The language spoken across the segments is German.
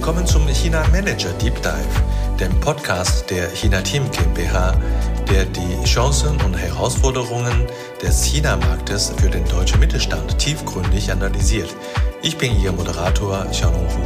Willkommen zum China Manager Deep Dive, dem Podcast der China Team GmbH, der die Chancen und Herausforderungen des China-Marktes für den deutschen Mittelstand tiefgründig analysiert. Ich bin Ihr Moderator Xiaolong Hu.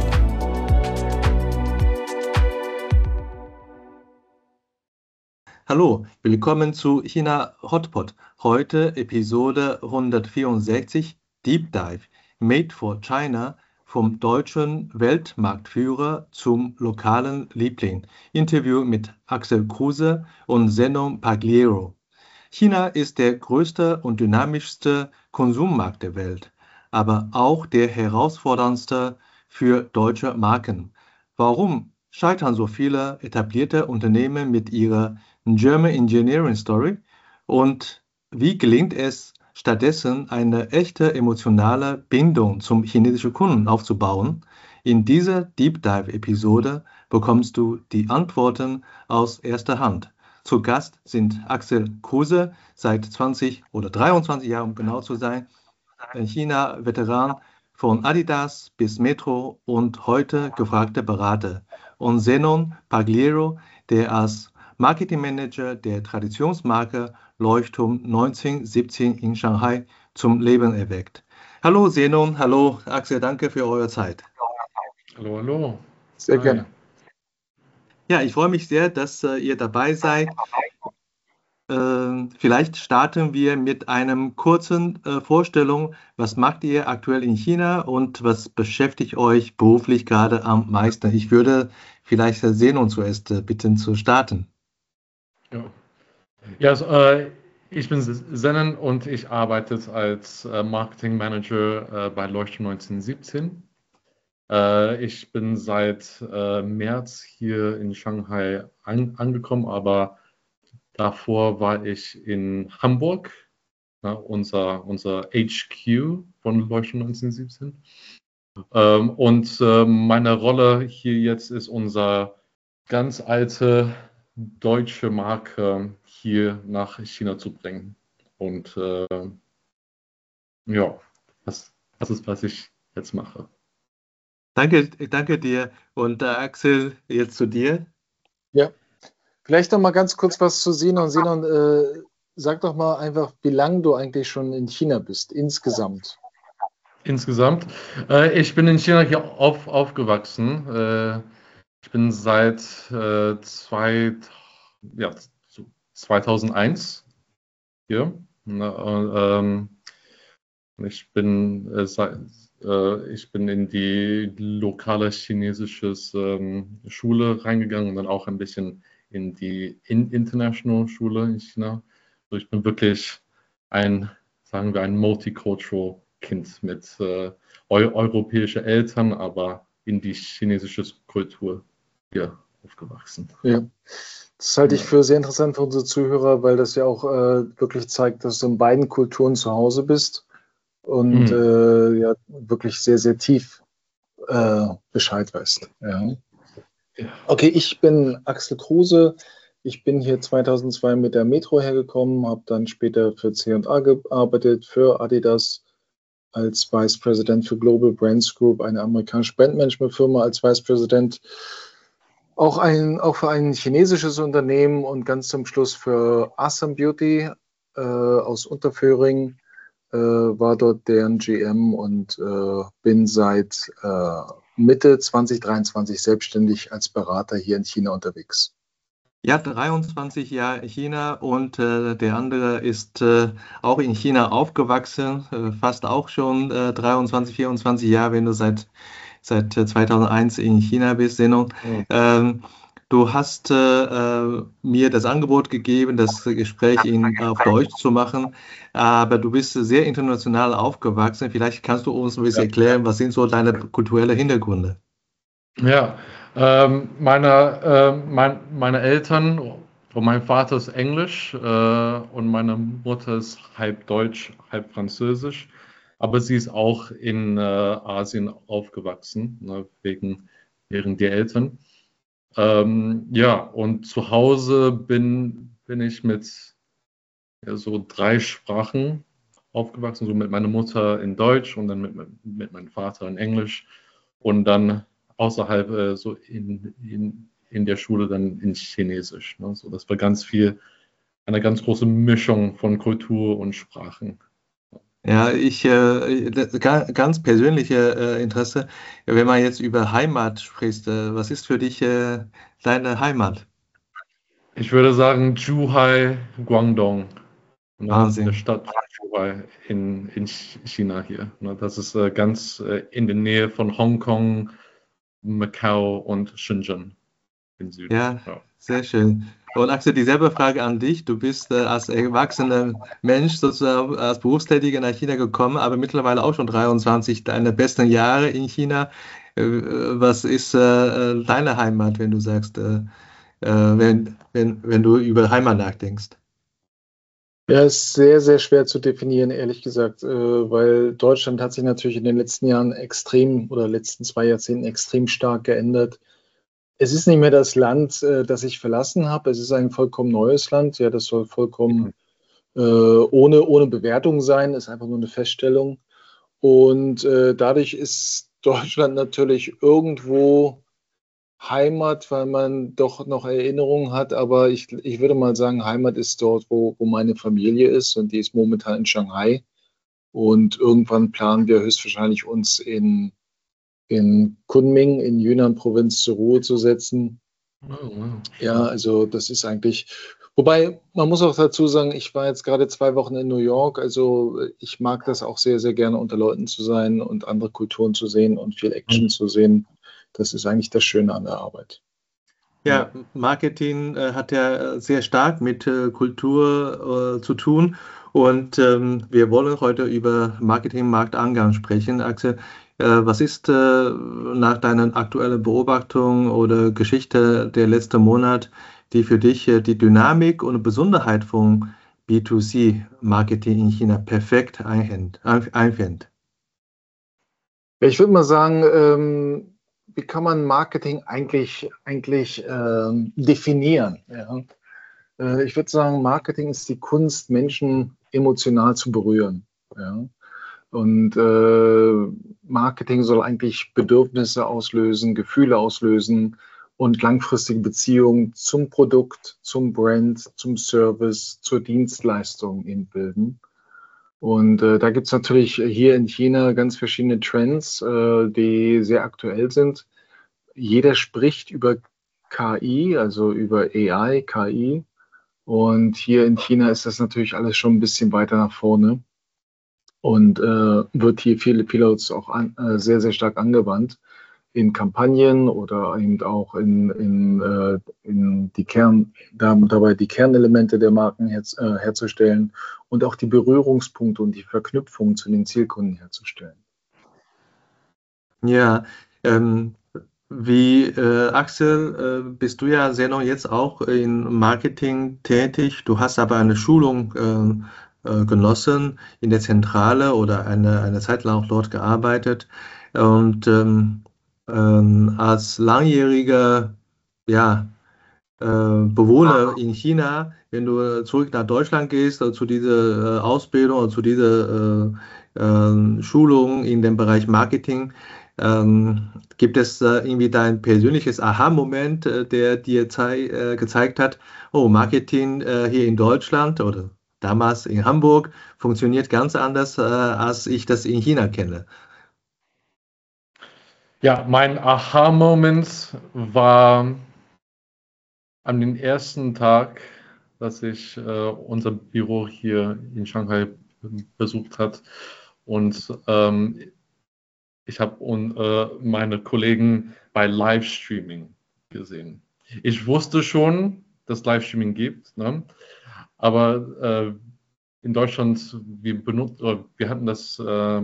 Hallo, willkommen zu China Hotpot. Heute Episode 164 Deep Dive Made for China vom deutschen Weltmarktführer zum lokalen Liebling. Interview mit Axel Kruse und Zenon Pagliaro. China ist der größte und dynamischste Konsummarkt der Welt, aber auch der herausforderndste für deutsche Marken. Warum scheitern so viele etablierte Unternehmen mit ihrer German Engineering Story und wie gelingt es stattdessen eine echte emotionale Bindung zum chinesischen Kunden aufzubauen? In dieser Deep Dive Episode bekommst du die Antworten aus erster Hand. Zu Gast sind Axel Kruse, seit 20 oder 23 Jahren, um genau zu sein, ein China-Veteran von Adidas bis Metro und heute gefragter Berater. Und Zenon Pagliaro, der als Marketingmanager der Traditionsmarke Leuchtturm 1917 in Shanghai zum Leben erweckt. Hallo Zenon, hallo Axel, danke für eure Zeit. Hallo, hallo. Sehr gerne. Ja, ich freue mich sehr, dass ihr dabei seid. Vielleicht starten wir mit einem kurzen Vorstellung. Was macht ihr aktuell in China und was beschäftigt euch beruflich gerade am meisten? Ich würde vielleicht Zenon zuerst bitten zu starten. Ja, also, ich bin Zenon und ich arbeite als Marketing Manager bei Leuchtturm 1917. Ich bin seit März hier in Shanghai angekommen, aber davor war ich in Hamburg, unser HQ von Leuchtturm 1917. Und meine Rolle hier jetzt ist, unsere ganz alte deutsche Marke hier nach China zu bringen. Und ja, das ist, was ich jetzt mache. Danke dir. Und Axel, jetzt zu dir. Ja, vielleicht noch mal ganz kurz was zu Zenon. Zenon, sag doch mal einfach, wie lange du eigentlich schon in China bist, insgesamt. Insgesamt? Ich bin in China hier aufgewachsen. Ich bin seit 2001 hier. Ich bin in die lokale chinesische Schule reingegangen und dann auch ein bisschen in die International Schule in China. Also ich bin wirklich ein Multicultural Kind mit europäischen Eltern, aber in die chinesische Kultur hier aufgewachsen. Ja, das halte ich für sehr interessant für unsere Zuhörer, weil das ja auch wirklich zeigt, dass du in beiden Kulturen zu Hause bist und ja wirklich sehr, sehr tief Bescheid weißt. Ja. Okay, ich bin Axel Kruse. Ich bin hier 2002 mit der Metro hergekommen, habe dann später für C&A gearbeitet, für Adidas als Vice President für Global Brands Group, eine amerikanische Brandmanagement-Firma als Vice President. Auch für ein chinesisches Unternehmen und ganz zum Schluss für Awesome Beauty aus Unterföhring, war dort deren GM und bin seit Mitte 2023 selbstständig als Berater hier in China unterwegs. Ja, 23 Jahre China und der andere ist auch in China aufgewachsen, fast auch schon 23, 24 Jahre, wenn du seit 2001 in China bist, Zenon. Du hast mir das Angebot gegeben, das Gespräch auf Deutsch zu machen, aber du bist sehr international aufgewachsen. Vielleicht kannst du uns ein bisschen erklären, was sind so deine kulturellen Hintergründe? Ja, meine Eltern und mein Vater ist Englisch und meine Mutter ist halb Deutsch, halb Französisch. Aber sie ist auch in Asien aufgewachsen, wegen der Eltern. Ja, und zu Hause bin ich mit so 3 Sprachen aufgewachsen, so mit meiner Mutter in Deutsch und dann mit meinem Vater in Englisch und dann außerhalb so in der Schule dann in Chinesisch. Ne? So, das war eine ganz große Mischung von Kultur und Sprachen. Ja, ganz persönliche Interesse, wenn man jetzt über Heimat spricht, was ist für dich deine Heimat? Ich würde sagen Zhuhai, Guangdong. Ne, das ist eine Wahnsinn. Stadt Zhuhai in China hier. Ne, das ist ganz in der Nähe von Hongkong, Macau und Shenzhen im Süden. Ja, Ja. sehr schön. Und Axel, dieselbe Frage an dich. Du bist als erwachsener Mensch sozusagen als Berufstätiger nach China gekommen, aber mittlerweile auch schon 23, deine besten Jahre in China. Was ist deine Heimat, wenn du sagst, wenn du über Heimat nachdenkst? Ja, ist sehr, sehr schwer zu definieren, ehrlich gesagt, weil Deutschland hat sich natürlich in den letzten Jahren letzten 2 Jahrzehnten extrem stark geändert. Es ist nicht mehr das Land, das ich verlassen habe. Es ist ein vollkommen neues Land. Ja, das soll vollkommen ohne Bewertung sein, ist einfach nur eine Feststellung. Und dadurch ist Deutschland natürlich irgendwo Heimat, weil man doch noch Erinnerungen hat. Aber ich würde mal sagen, Heimat ist dort, wo meine Familie ist. Und die ist momentan in Shanghai. Und irgendwann planen wir höchstwahrscheinlich uns in Kunming in Yunnan-Provinz zur Ruhe zu setzen. Oh, wow. Ja, also das ist eigentlich, wobei man muss auch dazu sagen, ich war jetzt gerade 2 Wochen in New York, also ich mag das auch sehr, sehr gerne unter Leuten zu sein und andere Kulturen zu sehen und viel Action zu sehen. Das ist eigentlich das Schöne an der Arbeit. Ja, Marketing hat ja sehr stark mit Kultur zu tun und wir wollen heute über Marketing-Marktangang sprechen. Axel, was ist nach deinen aktuellen Beobachtungen oder Geschichte der letzten Monat, die für dich die Dynamik und Besonderheit von B2C-Marketing in China perfekt einfängt? Ich würde mal sagen, wie kann man Marketing eigentlich definieren? Ja? Ich würde sagen, Marketing ist die Kunst, Menschen emotional zu berühren. Ja? Und Marketing soll eigentlich Bedürfnisse auslösen, Gefühle auslösen und langfristige Beziehungen zum Produkt, zum Brand, zum Service, zur Dienstleistung eben bilden. Und da gibt es natürlich hier in China ganz verschiedene Trends, die sehr aktuell sind. Jeder spricht über KI, also über AI, KI. Und hier in China ist das natürlich alles schon ein bisschen weiter nach vorne und wird hier vielerorts auch sehr, sehr stark angewandt in Kampagnen oder eben auch in dabei die Kernelemente der Marken herzustellen und auch die Berührungspunkte und die Verknüpfung zu den Zielkunden herzustellen. Ja, wie Axel, bist du ja sehr noch jetzt auch in Marketing tätig. Du hast aber eine Schulung genossen in der Zentrale oder eine Zeit lang auch dort gearbeitet. Und als langjähriger Bewohner in China, wenn du zurück nach Deutschland gehst, zu dieser Ausbildung oder zu dieser Schulung in dem Bereich Marketing, gibt es irgendwie dein persönliches Aha-Moment, der dir gezeigt hat, oh, Marketing hier in Deutschland oder damals in Hamburg funktioniert ganz anders, als ich das in China kenne? Ja, mein Aha-Moment war an dem ersten Tag, dass ich unser Büro hier in Shanghai besucht hat und ich habe meine Kollegen bei Livestreaming gesehen. Ich wusste schon, dass Livestreaming gibt, ne? Aber in Deutschland, wir hatten das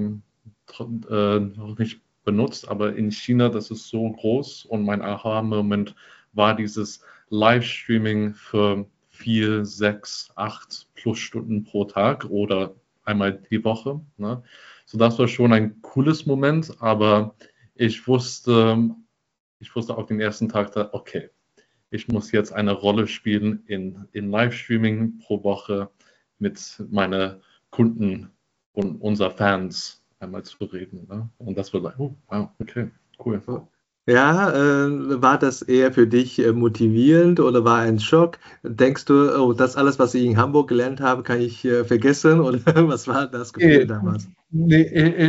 noch nicht benutzt, aber in China, das ist so groß und mein Aha-Moment war dieses Livestreaming für 4, 6, 8 plus Stunden pro Tag oder einmal die Woche. Ne? So, das war schon ein cooles Moment, aber ich wusste auf den ersten Tag, okay, ich muss jetzt eine Rolle spielen in Livestreaming pro Woche mit meinen Kunden und unseren Fans einmal zu reden. Ne? Und das war like, oh, wow, okay, cool. Ja, war das eher für dich motivierend oder war ein Schock? Denkst du, oh, das alles, was ich in Hamburg gelernt habe, kann ich vergessen? Oder was war das Gefühl damals? Nee,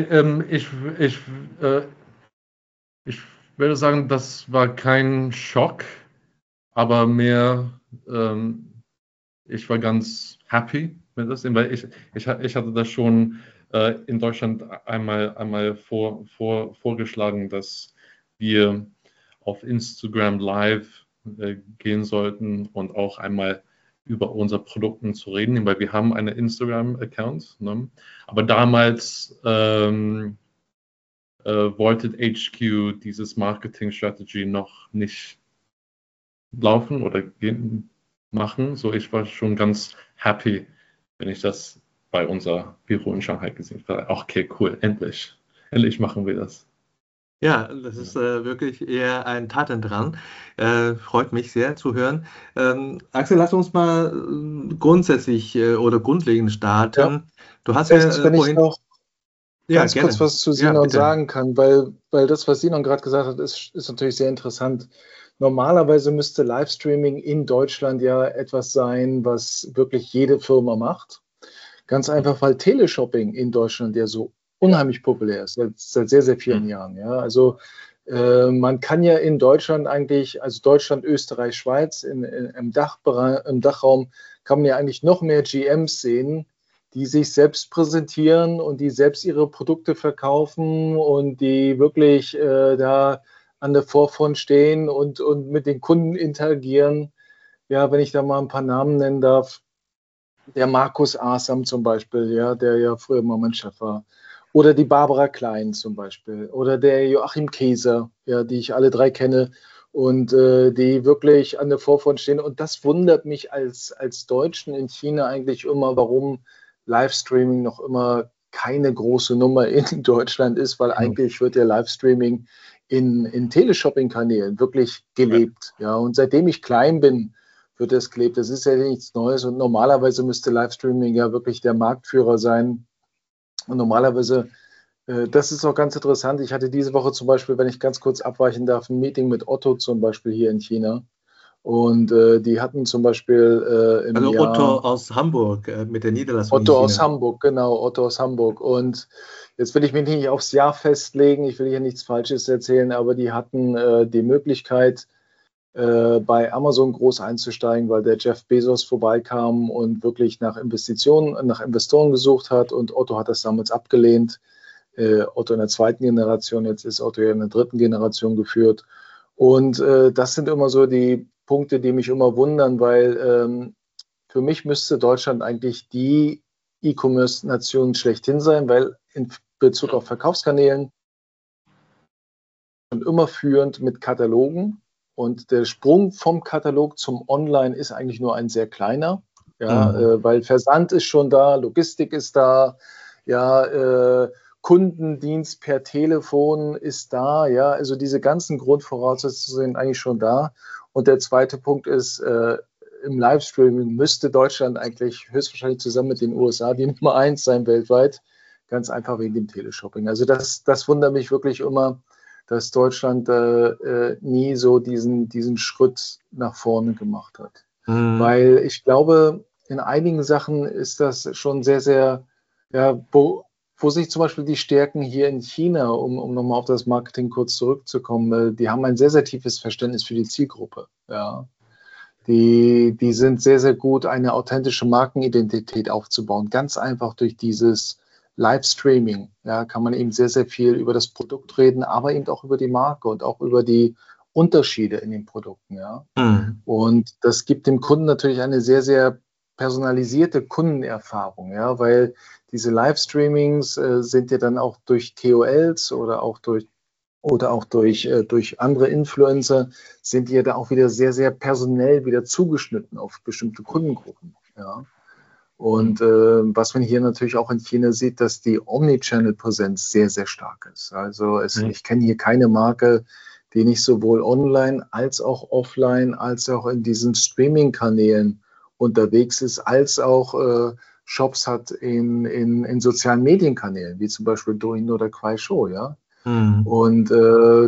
äh, ich würde sagen, das war kein Schock, aber mehr, ich war ganz happy mit das, weil ich hatte das schon in Deutschland einmal vorgeschlagen, dass wir auf Instagram Live gehen sollten und auch einmal über unsere Produkte zu reden, weil wir haben einen Instagram-Account. Ne? Aber damals wollte HQ dieses Marketing-Strategy noch nicht laufen oder machen. So, ich war schon ganz happy, wenn ich das bei unser Büro in Shanghai gesehen habe. Okay, cool, endlich. Endlich machen wir das. Ja, das ist wirklich eher ein Taten dran. Freut mich sehr zu hören. Axel, lass uns mal grundsätzlich oder grundlegend starten. Ja. Du hast Echt, wenn ich vorhin. noch Ja, ganz kurz gerne. was zu Ja, Sinon bitte. sagen kann, weil das, was Sinon gerade gesagt hat, ist natürlich sehr interessant. Normalerweise müsste Livestreaming in Deutschland ja etwas sein, was wirklich jede Firma macht. Ganz einfach, weil Teleshopping in Deutschland ja so unheimlich populär ist, seit sehr, sehr vielen Jahren. Ja. Also man kann ja in Deutschland eigentlich, also Deutschland, Österreich, Schweiz, im Dachraum kann man ja eigentlich noch mehr GMs sehen, die sich selbst präsentieren und die selbst ihre Produkte verkaufen und die wirklich da an der Vorfront stehen und mit den Kunden interagieren. Ja, wenn ich da mal ein paar Namen nennen darf, der Markus Asam zum Beispiel, ja, der ja früher mal mein Chef war. Oder die Barbara Klein zum Beispiel. Oder der Joachim Käser, ja, die ich alle drei kenne und die wirklich an der Vorfront stehen. Und das wundert mich als Deutschen in China eigentlich immer, warum Livestreaming noch immer keine große Nummer in Deutschland ist, weil eigentlich wird ja Livestreaming in Teleshopping-Kanälen wirklich gelebt. Ja, und seitdem ich klein bin, wird das gelebt. Das ist ja nichts Neues und normalerweise müsste Livestreaming ja wirklich der Marktführer sein. Und normalerweise, das ist auch ganz interessant. Ich hatte diese Woche zum Beispiel, wenn ich ganz kurz abweichen darf, ein Meeting mit Otto zum Beispiel hier in China. Und die hatten zum Beispiel im Also Jahr. Otto aus Hamburg mit der Niederlassung in Otto China. aus Hamburg, genau, Otto aus Hamburg. Und jetzt will ich mich nicht aufs Jahr festlegen, ich will hier nichts Falsches erzählen, aber die hatten die Möglichkeit, bei Amazon groß einzusteigen, weil der Jeff Bezos vorbeikam und wirklich nach Investoren gesucht hat und Otto hat das damals abgelehnt. Otto in der zweiten Generation, jetzt ist Otto ja in der dritten Generation geführt. Und das sind immer so die Punkte, die mich immer wundern, weil für mich müsste Deutschland eigentlich die E-Commerce-Nation schlechthin sein, weil in Bezug auf Verkaufskanälen und immer führend mit Katalogen. Und der Sprung vom Katalog zum Online ist eigentlich nur ein sehr kleiner, ja, weil Versand ist schon da, Logistik ist da, ja, Kundendienst per Telefon ist da, ja, also diese ganzen Grundvoraussetzungen sind eigentlich schon da. Und der zweite Punkt ist, im Livestreaming müsste Deutschland eigentlich höchstwahrscheinlich zusammen mit den USA die Nummer 1 sein weltweit, ganz einfach wegen dem Teleshopping. Also das wundert mich wirklich immer, dass Deutschland nie so diesen Schritt nach vorne gemacht hat. Weil ich glaube, in einigen Sachen ist das schon sehr, sehr, ja, wo sich zum Beispiel die Stärken hier in China, um nochmal auf das Marketing kurz zurückzukommen, die haben ein sehr, sehr tiefes Verständnis für die Zielgruppe. Ja. Die sind sehr, sehr gut, eine authentische Markenidentität aufzubauen. Ganz einfach durch dieses Livestreaming, ja, kann man eben sehr, sehr viel über das Produkt reden, aber eben auch über die Marke und auch über die Unterschiede in den Produkten. Ja. Und das gibt dem Kunden natürlich eine sehr, sehr personalisierte Kundenerfahrung, ja, weil diese Livestreamings sind ja dann auch durch KOLs oder auch durch andere Influencer sind die ja da auch wieder sehr, sehr personell wieder zugeschnitten auf bestimmte Kundengruppen. Ja. Und was man hier natürlich auch in China sieht, dass die Omnichannel-Präsenz sehr, sehr stark ist. Also ich kenne hier keine Marke, die nicht sowohl online als auch offline, als auch in diesen Streaming-Kanälen unterwegs ist, als auch Shops hat in sozialen Medienkanälen, wie zum Beispiel Douyin oder Kuaishou, ja. Und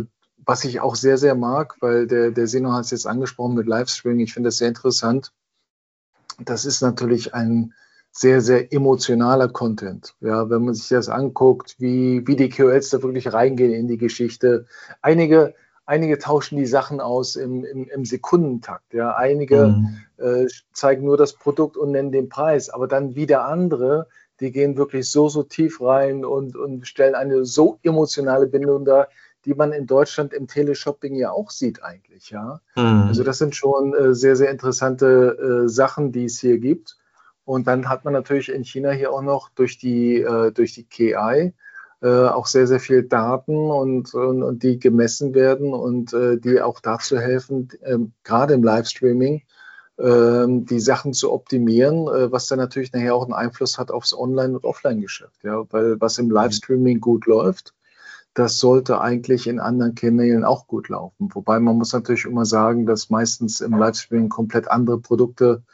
was ich auch sehr, sehr mag, weil der Seno hat es jetzt angesprochen mit Livestreaming, ich finde das sehr interessant. Das ist natürlich ein sehr, sehr emotionaler Content. Ja, wenn man sich das anguckt, wie die KOLs da wirklich reingehen in die Geschichte. Einige tauschen die Sachen aus im Sekundentakt. Ja, einige zeigen nur das Produkt und nennen den Preis, aber dann wieder andere, die gehen wirklich so tief rein und stellen eine so emotionale Bindung dar, die man in Deutschland im Teleshopping ja auch sieht eigentlich. Ja, also das sind schon sehr, sehr interessante Sachen, die es hier gibt. Und dann hat man natürlich in China hier auch noch durch die KI auch sehr, sehr viel Daten und die gemessen werden und die auch dazu helfen, gerade im Livestreaming, die Sachen zu optimieren, was dann natürlich nachher auch einen Einfluss hat aufs Online- und Offline-Geschäft. Ja? Weil was im Livestreaming gut läuft, das sollte eigentlich in anderen Kanälen auch gut laufen. Wobei man muss natürlich immer sagen, dass meistens im Livestreaming komplett andere Produkte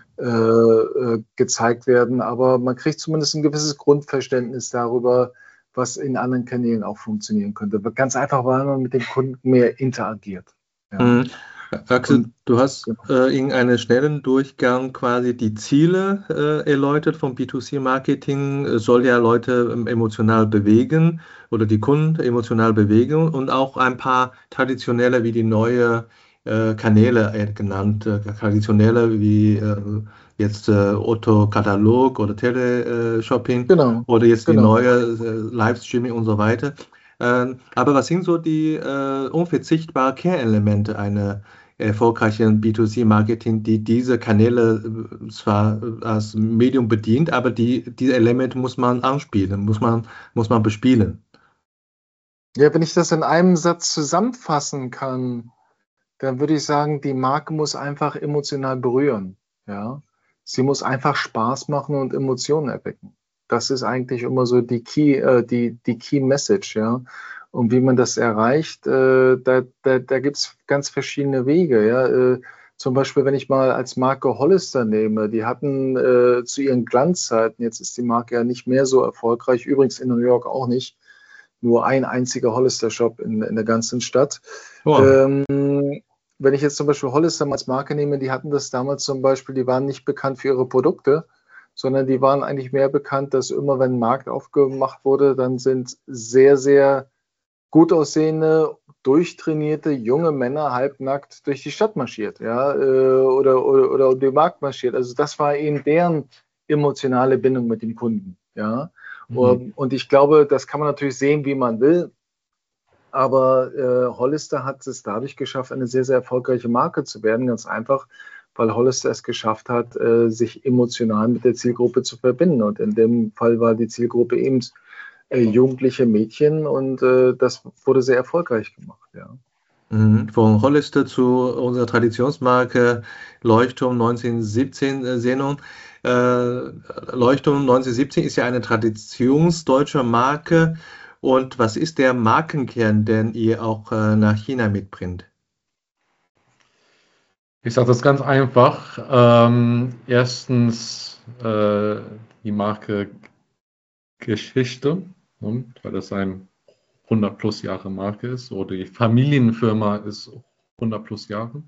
gezeigt werden. Aber man kriegt zumindest ein gewisses Grundverständnis darüber, was in anderen Kanälen auch funktionieren könnte. Ganz einfach, weil man mit dem Kunden mehr interagiert. Ja. Axel, du hast in einem schnellen Durchgang quasi die Ziele erläutert vom B2C-Marketing. Soll ja Leute emotional bewegen oder die Kunden emotional bewegen und auch ein paar traditionelle wie die neue Kanäle genannt. Traditionelle wie jetzt Otto-Katalog oder Teleshopping oder jetzt die neue Livestreaming und so weiter. Aber was sind so die unverzichtbaren Kernelemente einer erfolgreichen B2C-Marketing, die diese Kanäle zwar als Medium bedient, aber diese Elemente muss man anspielen, muss man bespielen? Ja, wenn ich das in einem Satz zusammenfassen kann, dann würde ich sagen, die Marke muss einfach emotional berühren. Ja? Sie muss einfach Spaß machen und Emotionen erwecken. Das ist eigentlich immer so die Key Message. Ja? Und wie man das erreicht, da gibt es ganz verschiedene Wege. Ja? Zum Beispiel, wenn ich mal als Marke Hollister nehme, die hatten zu ihren Glanzzeiten, jetzt ist die Marke ja nicht mehr so erfolgreich, übrigens in New York auch nicht, nur ein einziger Hollister-Shop in der ganzen Stadt. Wow. Wenn ich jetzt zum Beispiel Hollister als Marke nehme, die hatten das damals zum Beispiel, die waren nicht bekannt für ihre Produkte, sondern die waren eigentlich mehr bekannt, dass immer, wenn ein Markt aufgemacht wurde, dann sind sehr, sehr gut aussehende, durchtrainierte junge Männer halbnackt durch die Stadt marschiert, ja, oder um den Markt marschiert. Also das war eben deren emotionale Bindung mit dem Kunden, ja. Und ich glaube, das kann man natürlich sehen, wie man will. Aber Hollister hat es dadurch geschafft, eine sehr, sehr erfolgreiche Marke zu werden. Ganz einfach, weil Hollister es geschafft hat, sich emotional mit der Zielgruppe zu verbinden. Und in dem Fall war die Zielgruppe eben jugendliche Mädchen und das wurde sehr erfolgreich gemacht. Ja. Von Hollister zu unserer Traditionsmarke Leuchtturm 1917 Xenon. Leuchtturm 1917 ist ja eine traditionsdeutsche Marke. Und was ist der Markenkern, den ihr auch nach China mitbringt? Ich sage das ganz einfach. Erstens die Marke Geschichte, weil das ein 100 plus Jahre Marke ist, oder die Familienfirma ist 100 plus Jahre.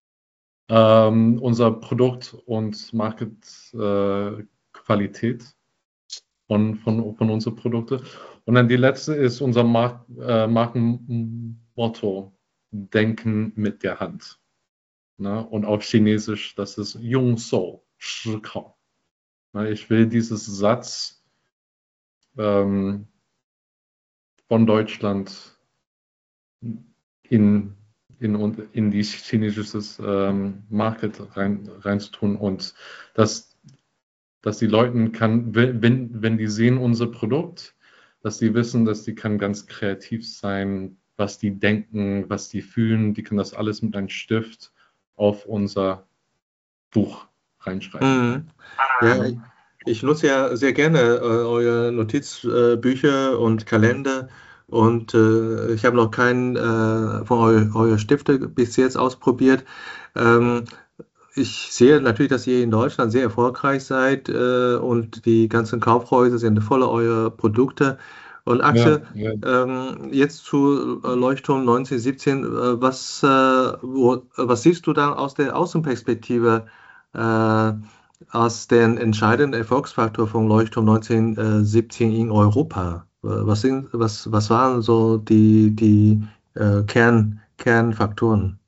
Unser Produkt und Market Qualität von unseren Produkten. Und dann die letzte ist unser Markenmotto, Denken mit der Hand. Ne? Und auf Chinesisch, das ist Yung Shou, Shi Kao. Ich will dieses Satz von Deutschland in die chinesische Market reinzutun und dass die Leute wenn die sehen unser Produkt, dass die wissen, dass die kann ganz kreativ sein, was die denken, was die fühlen, die können das alles mit einem Stift auf unser Buch reinschreiben. Ja, ich nutze ja sehr gerne eure Notizbücher und Kalender und ich habe noch keinen von eurer Stifte bis jetzt ausprobiert. Ich sehe natürlich, dass ihr in Deutschland sehr erfolgreich seid und die ganzen Kaufhäuser sind voller eurer Produkte. Und Axel, Ja, ja. jetzt zu Leuchtturm 1917, was siehst du dann aus der Außenperspektive als den entscheidenden Erfolgsfaktor von Leuchtturm 1917 in Europa? Was waren so die Kernfaktoren?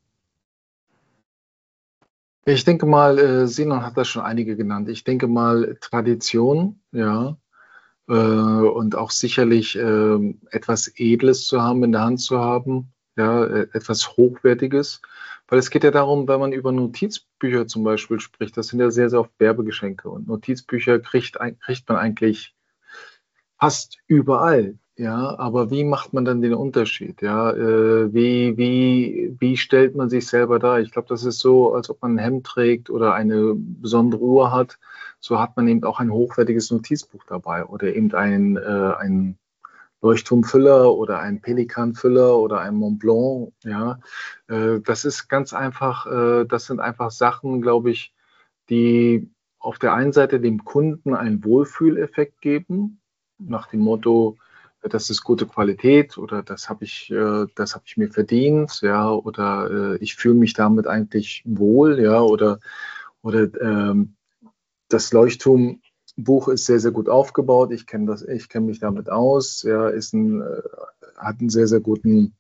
Ich denke mal, Sinan hat da schon einige genannt. Ich denke mal Tradition, ja, und auch sicherlich etwas Edles zu haben, in der Hand zu haben, ja, etwas Hochwertiges. Weil es geht ja darum, wenn man über Notizbücher zum Beispiel spricht, das sind ja sehr, sehr oft Werbegeschenke. Und Notizbücher kriegt man eigentlich fast überall, ja, aber wie macht man dann den Unterschied, ja, wie stellt man sich selber dar? Ich glaube, das ist so, als ob man ein Hemd trägt oder eine besondere Uhr hat, so hat man eben auch ein hochwertiges Notizbuch dabei oder eben ein Leuchtturmfüller oder ein Pelikanfüller oder ein Mont Blanc, ja, das ist ganz einfach, das sind einfach Sachen, glaube ich, die auf der einen Seite dem Kunden einen Wohlfühleffekt geben, nach dem Motto, das ist gute Qualität oder das habe ich mir verdient, ja, oder ich fühle mich damit eigentlich wohl, ja, oder das Leuchtturmbuch ist sehr, sehr gut aufgebaut. Ich kenne mich damit aus, ja, hat einen sehr, sehr guten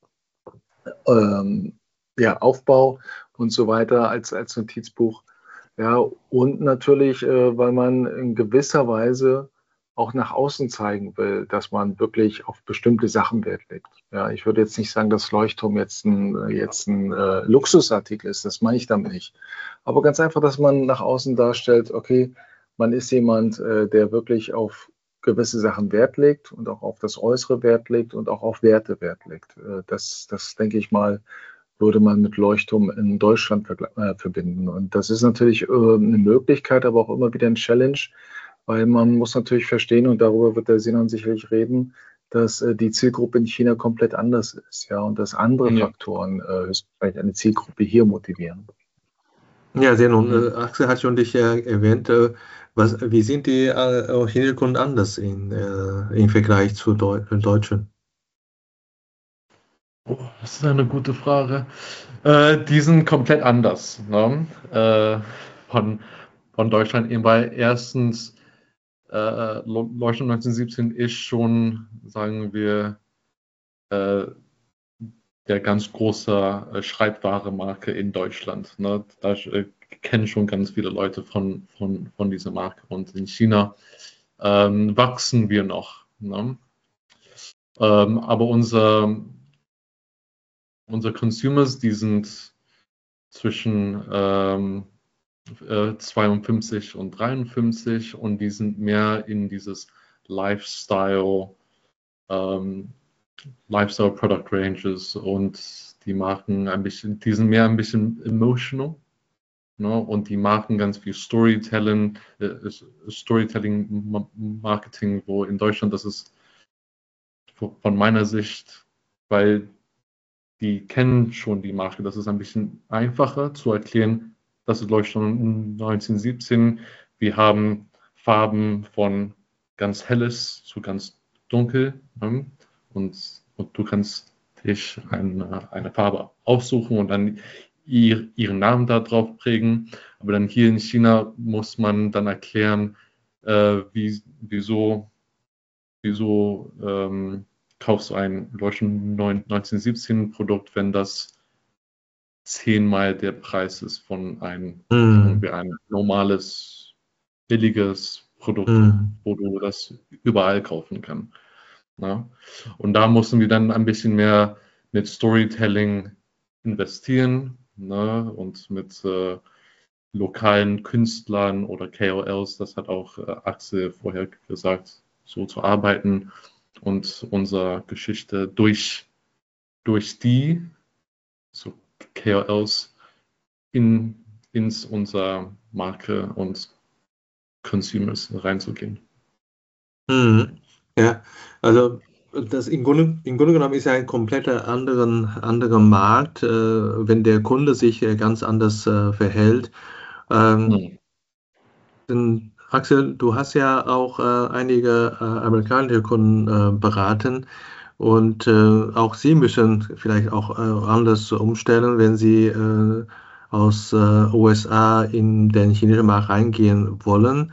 ja, Aufbau und so weiter als Notizbuch. Ja, und natürlich, weil man in gewisser Weise auch nach außen zeigen will, dass man wirklich auf bestimmte Sachen Wert legt. Ja, ich würde jetzt nicht sagen, dass Leuchtturm jetzt ein Luxusartikel ist, das meine ich damit nicht. Aber ganz einfach, dass man nach außen darstellt, okay, man ist jemand, der wirklich auf gewisse Sachen Wert legt und auch auf das Äußere Wert legt und auch auf Werte Wert legt. Das denke ich mal, würde man mit Leuchtturm in Deutschland verbinden. Und das ist natürlich eine Möglichkeit, aber auch immer wieder ein Challenge, weil man muss natürlich verstehen, und darüber wird der Sinan sicherlich reden, dass die Zielgruppe in China komplett anders ist, ja, und dass andere Ja. Faktoren höchstwahrscheinlich eine Zielgruppe hier motivieren. Ja, Zenon, Axel hat schon dich erwähnt. Wie sind die chinesischen Kunden anders im Vergleich zu Deutschen? Oh, das ist eine gute Frage. Die sind komplett anders, ne? Von Deutschland eben, weil erstens Leuchtturm 1917 ist schon, sagen wir, der ganz große Schreibware-Marke in Deutschland. Ne? Da kennen schon ganz viele Leute von dieser Marke. Und in China wachsen wir noch. Ne? Aber unsere Consumers, die sind zwischen 52 und 53 und die sind mehr in dieses Lifestyle Product Ranges und die sind mehr ein bisschen emotional, ne? Und die machen ganz viel Storytelling Marketing, wo in Deutschland das ist von meiner Sicht, weil die kennen schon die Marke, das ist ein bisschen einfacher zu erklären. Das ist Leuchtturm 1917. Wir haben Farben von ganz helles zu ganz dunkel. Ne? Und du kannst dich eine Farbe aussuchen und dann ihren Namen da drauf prägen. Aber dann hier in China muss man dann erklären, wieso kaufst du ein Leuchtturm 1917 Produkt, wenn das 10-mal der Preis ist von ein normales, billiges Produkt, wo du das überall kaufen kannst. Ne? Und da mussten wir dann ein bisschen mehr mit Storytelling investieren, ne? Und mit lokalen Künstlern oder KOLs, das hat auch Axel vorher gesagt, so zu arbeiten und unsere Geschichte durch die so KOLs ins unser Marke und Consumers reinzugehen. Ja, also das im Grunde genommen ist ja ein kompletter anderer Markt, wenn der Kunde sich ganz anders verhält. Dann Axel, du hast ja auch einige amerikanische Kunden beraten und auch sie müssen vielleicht auch anders umstellen, wenn sie aus USA in den chinesischen Markt reingehen wollen.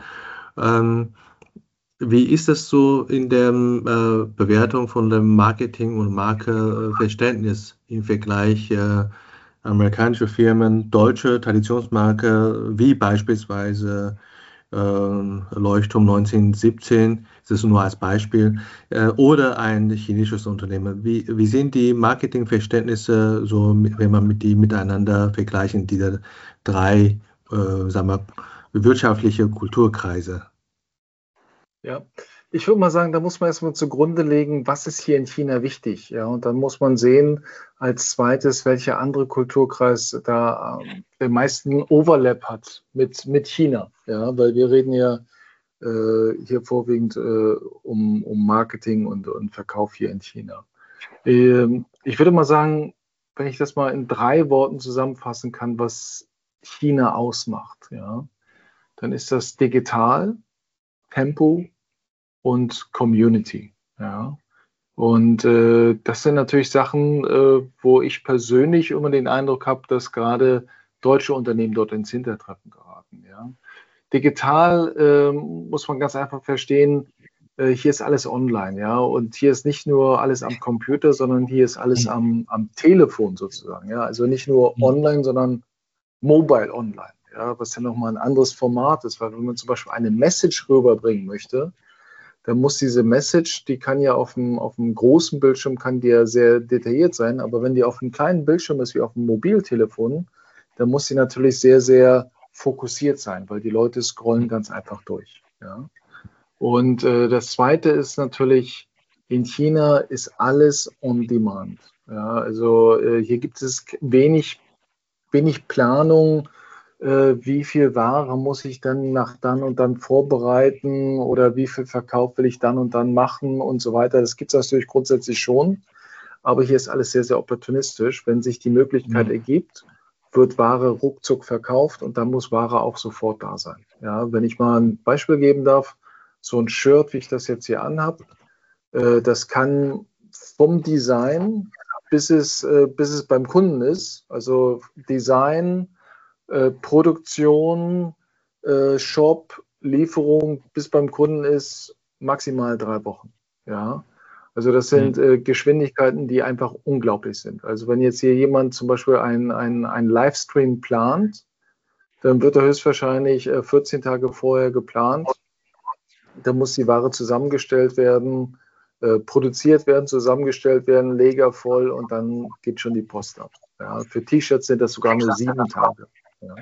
Wie ist es so in der Bewertung von dem Marketing- und Markenverständnis im Vergleich amerikanische Firmen, deutsche Traditionsmarke, wie beispielsweise Leuchtturm 1917, das ist nur als Beispiel, oder ein chinesisches Unternehmen? Wie sind die Marketingverständnisse, so, wenn man die miteinander vergleichen, diese drei, sagen wir, wirtschaftliche Kulturkreise? Ja, ich würde mal sagen, da muss man erstmal zugrunde legen, was ist hier in China wichtig. Ja, und dann muss man sehen, als zweites, welcher andere Kulturkreis da den meisten Overlap hat mit China. Ja, weil wir reden ja hier vorwiegend um Marketing und Verkauf hier in China. Ich würde mal sagen, wenn ich das mal in 3 Worten zusammenfassen kann, was China ausmacht, ja, dann ist das digital, Tempo und Community. Ja. Und das sind natürlich Sachen, wo ich persönlich immer den Eindruck habe, dass gerade deutsche Unternehmen dort ins Hintertreffen geraten. Ja. Digital muss man ganz einfach verstehen, hier ist alles online, ja, und hier ist nicht nur alles am Computer, sondern hier ist alles am Telefon sozusagen, ja, also nicht nur online, sondern mobile online, ja, was ja nochmal ein anderes Format ist, weil wenn man zum Beispiel eine Message rüberbringen möchte, dann muss diese Message, die kann ja auf dem großen Bildschirm, kann die ja sehr detailliert sein, aber wenn die auf einem kleinen Bildschirm ist, wie auf dem Mobiltelefon, dann muss sie natürlich sehr, sehr fokussiert sein, weil die Leute scrollen ganz einfach durch. Ja. Und das Zweite ist natürlich, in China ist alles on demand. Ja, also hier gibt es wenig Planung, wie viel Ware muss ich dann nach dann und dann vorbereiten oder wie viel Verkauf will ich dann und dann machen und so weiter. Das gibt es natürlich grundsätzlich schon, aber hier ist alles sehr, sehr opportunistisch. Wenn sich die Möglichkeit ergibt, wird Ware ruckzuck verkauft und dann muss Ware auch sofort da sein. Ja, wenn ich mal ein Beispiel geben darf, so ein Shirt, wie ich das jetzt hier anhabe, das kann vom Design bis es beim Kunden ist, also Design, Produktion, Shop, Lieferung bis beim Kunden ist maximal 3 Wochen. Ja, also das sind Geschwindigkeiten, die einfach unglaublich sind. Also wenn jetzt hier jemand zum Beispiel ein Livestream plant, dann wird er höchstwahrscheinlich 14 Tage vorher geplant. Dann muss die Ware zusammengestellt werden, produziert werden, zusammengestellt werden, Lager voll und dann geht schon die Post ab. Ja, für T-Shirts sind das sogar nur 7 Tage. Ja.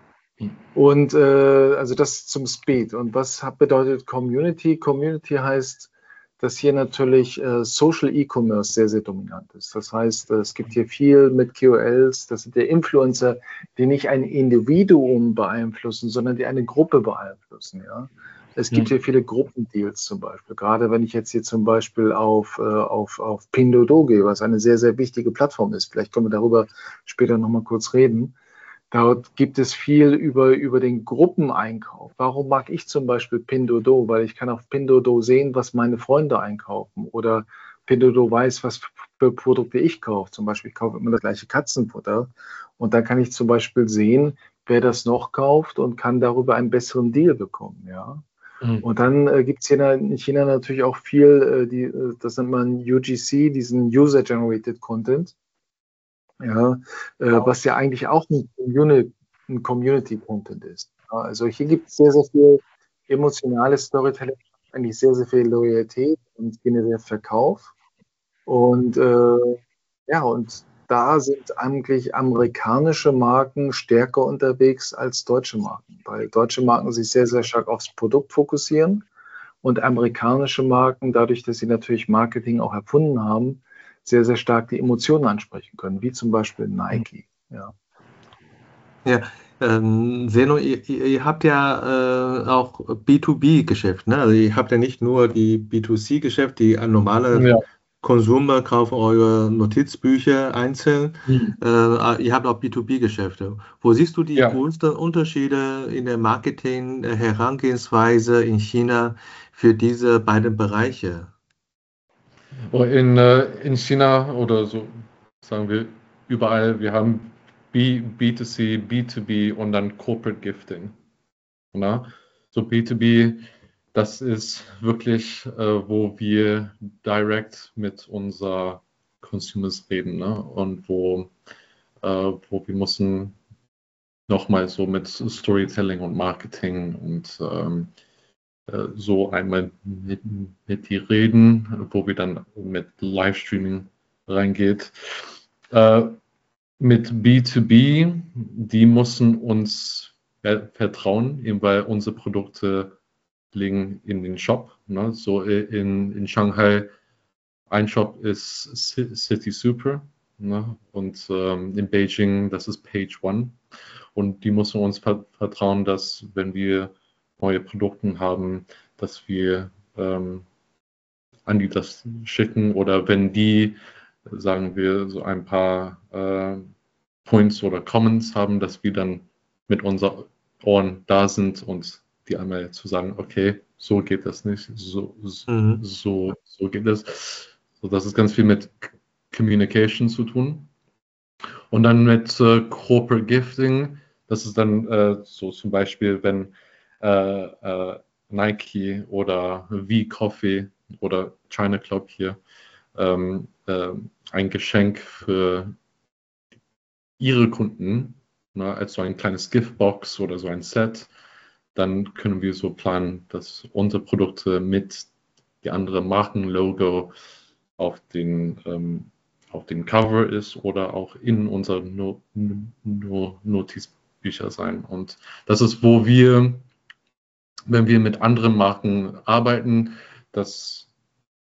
Und also das zum Speed. Und was bedeutet Community? Community heißt, dass hier natürlich Social E-Commerce sehr, sehr dominant ist. Das heißt, es gibt hier viel mit KOLs, das sind ja Influencer, die nicht ein Individuum beeinflussen, sondern die eine Gruppe beeinflussen. Ja. Es gibt hier viele Gruppendeals zum Beispiel. Gerade wenn ich jetzt hier zum Beispiel auf Pinduoduo gehe, was eine sehr, sehr wichtige Plattform ist. Vielleicht können wir darüber später nochmal kurz reden. Dort gibt es viel über den Gruppeneinkauf. Warum mag ich zum Beispiel Pinduoduo? Weil ich kann auf Pinduoduo sehen, was meine Freunde einkaufen. Oder Pinduoduo weiß, was für Produkte ich kaufe. Zum Beispiel, ich kaufe immer das gleiche Katzenfutter. Und dann kann ich zum Beispiel sehen, wer das noch kauft und kann darüber einen besseren Deal bekommen. Ja. Und dann gibt es hier in China natürlich auch viel, das nennt man UGC, diesen User-Generated Content. Ja, was ja eigentlich auch ein Community-Content ist. Ja, also hier gibt es sehr, sehr viel emotionales Storytelling, eigentlich sehr, sehr viel Loyalität und generiert Verkauf. Und und da sind eigentlich amerikanische Marken stärker unterwegs als deutsche Marken, weil deutsche Marken sich sehr, sehr stark aufs Produkt fokussieren und amerikanische Marken, dadurch, dass sie natürlich Marketing auch erfunden haben, sehr, sehr stark die Emotionen ansprechen können, wie zum Beispiel Nike. Ja, Ja, Zeno, ihr habt ja auch B2B-Geschäft, ne? Also ihr habt ja nicht nur die B2C-Geschäft, die normale Konsumer kaufen eure Notizbücher einzeln. Ihr habt auch B2B-Geschäfte. Wo siehst du die größten Unterschiede in der Marketing-Herangehensweise in China für diese beiden Bereiche? In China oder so, sagen wir überall, wir haben B2C, B2B und dann Corporate Gifting. Na? So B2B, das ist wirklich, wo wir direkt mit unseren Consumers reden, ne? Und wo wir müssen nochmal so mit Storytelling und Marketing und so einmal mit die reden, wo wir dann mit Livestreaming reingeht. Mit B2B, die müssen uns vertrauen, eben weil unsere Produkte liegen in den Shop. Ne? So in Shanghai, ein Shop ist City Super, ne? Und in Beijing, das ist Page One. Und die müssen uns vertrauen, dass wenn wir neue Produkte haben, dass wir an die das schicken oder wenn die, sagen wir, so ein paar Points oder Comments haben, dass wir dann mit unseren Ohren da sind und die einmal zu sagen, okay, so geht das nicht, so geht das. So, das ist ganz viel mit Communication zu tun. Und dann mit Corporate Gifting, das ist dann so zum Beispiel, wenn Nike oder V-Coffee oder China Club hier ein Geschenk für ihre Kunden, ne, als so ein kleines Giftbox oder so ein Set, dann können wir so planen, dass unsere Produkte mit die anderen Markenlogo auf den Cover ist oder auch in unseren Notizbücher sein. Und das ist, wo wir, wenn wir mit anderen Marken arbeiten, das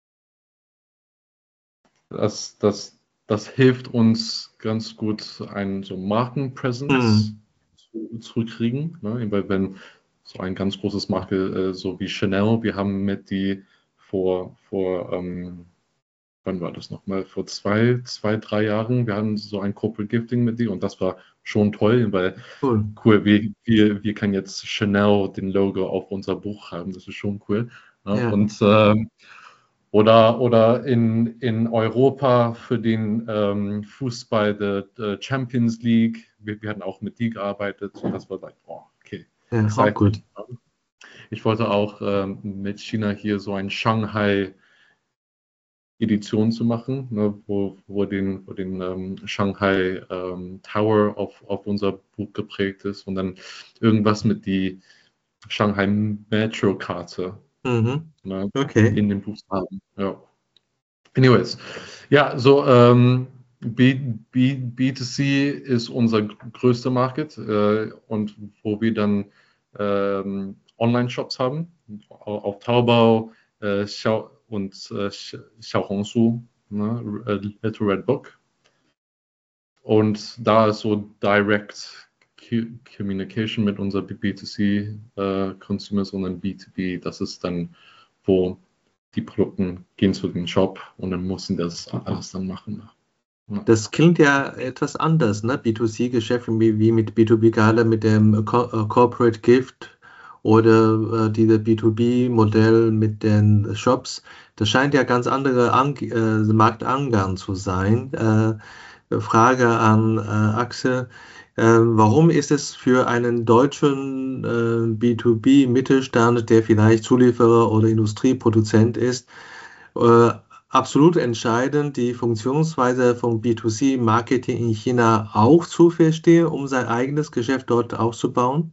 hilft uns ganz gut, einen so Markenpräsenz zu kriegen. Ne? Weil wenn so ein ganz großes Marke, so wie Chanel, wir haben mit die wann war das nochmal? Vor 3 Jahren, wir hatten so ein Corporate Gifting mit die und das war schon toll, weil cool, wir können jetzt Chanel, den Logo auf unser Buch haben, das ist schon cool. Ne? Ja. Und oder in Europa für den Fußball der Champions League, wir hatten auch mit die gearbeitet und das war like, oh, okay. Ja, das war gut. Ich wollte auch mit China hier so ein Shanghai Edition zu machen, ne, wo den Shanghai Tower auf unser Buch geprägt ist und dann irgendwas mit die Shanghai Metro-Karte ne, in dem Buch haben. Ja. Anyways, ja, so B2C ist unser größter Market und wo wir dann Online-Shops haben, auf Taobao, und Xiaohongshu, ne, Little Red Book. Und da ist so Direct Communication mit unserer B2C Consumers und dann B2B. Das ist dann, wo die Produkte gehen zu dem Shop und dann müssen das alles dann machen. Ja. Das klingt ja etwas anders, ne? B2C-Geschäft wie mit B2B, gerade mit dem Corporate Gift oder diese B2B-Modell mit den Shops. Das scheint ja ganz andere Marktangang zu sein. Frage an Axel. Warum ist es für einen deutschen B2B-Mittelstand, der vielleicht Zulieferer oder Industrieproduzent ist, absolut entscheidend, die Funktionsweise von B2C-Marketing in China auch zu verstehen, um sein eigenes Geschäft dort aufzubauen?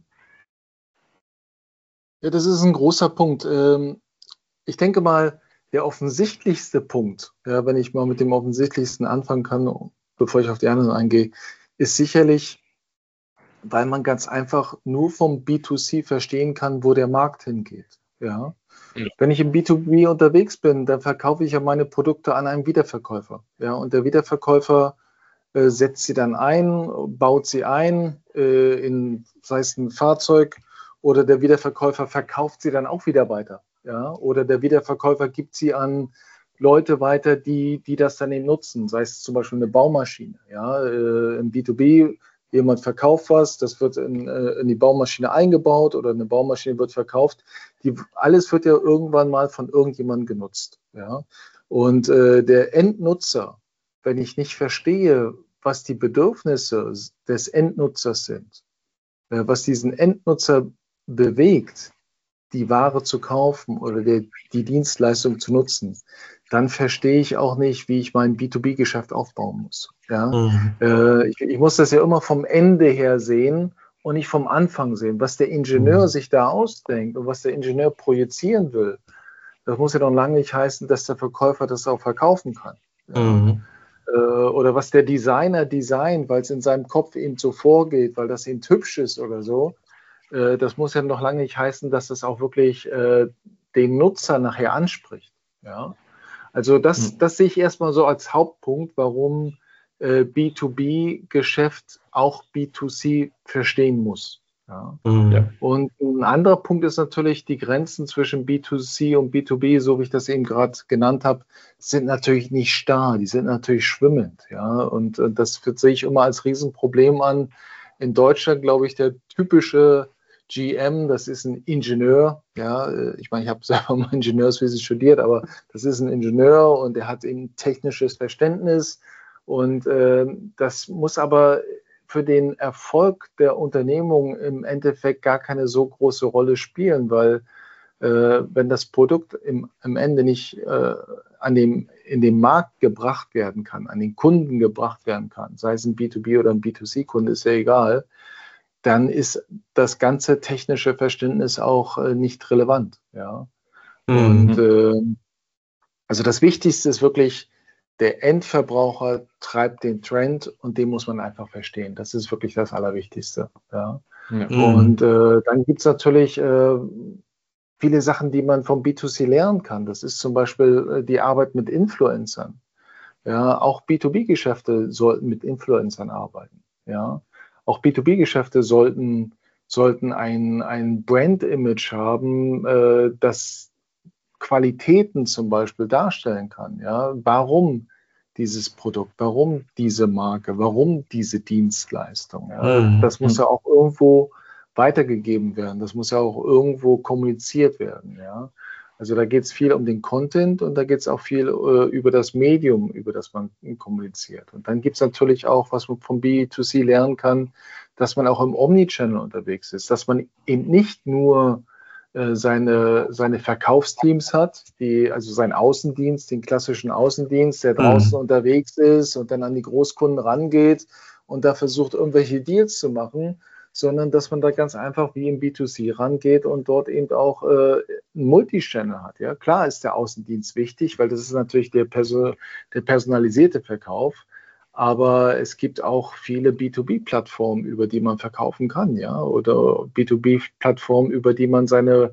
Ja, das ist ein großer Punkt. Ich denke mal, der offensichtlichste Punkt, ja, wenn ich mal mit dem offensichtlichsten anfangen kann, bevor ich auf die anderen eingehe, ist sicherlich, weil man ganz einfach nur vom B2C verstehen kann, wo der Markt hingeht. Ja. Wenn ich im B2B unterwegs bin, dann verkaufe ich ja meine Produkte an einen Wiederverkäufer. Ja, und der Wiederverkäufer setzt sie dann ein, baut sie ein, sei es ein Fahrzeug, oder der Wiederverkäufer verkauft sie dann auch wieder weiter. Ja? Oder der Wiederverkäufer gibt sie an Leute weiter, die das dann eben nutzen, sei es zum Beispiel eine Baumaschine. Ja, im B2B, jemand verkauft was, das wird in die Baumaschine eingebaut oder eine Baumaschine wird verkauft. Alles wird ja irgendwann mal von irgendjemandem genutzt. Ja? Und der Endnutzer, wenn ich nicht verstehe, was die Bedürfnisse des Endnutzers sind, was diesen Endnutzer bewegt, die Ware zu kaufen oder die Dienstleistung zu nutzen, dann verstehe ich auch nicht, wie ich mein B2B-Geschäft aufbauen muss. Ja? Ich muss das ja immer vom Ende her sehen und nicht vom Anfang sehen. Was der Ingenieur sich da ausdenkt und was der Ingenieur projizieren will, das muss ja noch lange nicht heißen, dass der Verkäufer das auch verkaufen kann. Ja? Oder was der Designer designt, weil es in seinem Kopf eben so vorgeht, weil das eben hübsch ist oder so. Das muss ja noch lange nicht heißen, dass das auch wirklich den Nutzer nachher anspricht. Ja? Also das sehe ich erstmal so als Hauptpunkt, warum B2B-Geschäft auch B2C verstehen muss. Ja? Und ein anderer Punkt ist natürlich, die Grenzen zwischen B2C und B2B, so wie ich das eben gerade genannt habe, sind natürlich nicht starr, die sind natürlich schwimmend. Ja? Und das sehe ich immer als Riesenproblem an. In Deutschland, glaube ich, der typische GM, das ist ein Ingenieur. Ja? Ich meine, ich habe selber mal Ingenieurswesen studiert, aber das ist ein Ingenieur und der hat eben technisches Verständnis. Und das muss aber für den Erfolg der Unternehmung im Endeffekt gar keine so große Rolle spielen, weil wenn das Produkt am Ende nicht in den Markt gebracht werden kann, an den Kunden gebracht werden kann, sei es ein B2B oder ein B2C-Kunde, ist ja egal, dann ist das ganze technische Verständnis auch nicht relevant. Ja? Und also das Wichtigste ist wirklich, der Endverbraucher treibt den Trend und den muss man einfach verstehen. Das ist wirklich das Allerwichtigste. Ja? Und dann gibt es natürlich viele Sachen, die man vom B2C lernen kann. Das ist zum Beispiel die Arbeit mit Influencern. Ja? Auch B2B-Geschäfte sollten mit Influencern arbeiten. Ja? Auch B2B-Geschäfte sollten ein Brand-Image haben, das Qualitäten zum Beispiel darstellen kann. Ja? Warum dieses Produkt, warum diese Marke, warum diese Dienstleistung? Ja? Das muss ja auch irgendwo weitergegeben werden, das muss ja auch irgendwo kommuniziert werden. Ja? Also da geht es viel um den Content und da geht es auch viel über das Medium, über das man kommuniziert. Und dann gibt es natürlich auch, was man vom B2C lernen kann, dass man auch im Omnichannel unterwegs ist, dass man eben nicht nur seine Verkaufsteams hat, also seinen Außendienst, den klassischen Außendienst, der draußen unterwegs ist und dann an die Großkunden rangeht und da versucht, irgendwelche Deals zu machen, sondern dass man da ganz einfach wie im B2C rangeht und dort eben auch einen Multichannel hat. Ja? Klar ist der Außendienst wichtig, weil das ist natürlich der personalisierte Verkauf. Aber es gibt auch viele B2B-Plattformen, über die man verkaufen kann, ja, oder B2B-Plattformen, über die man seine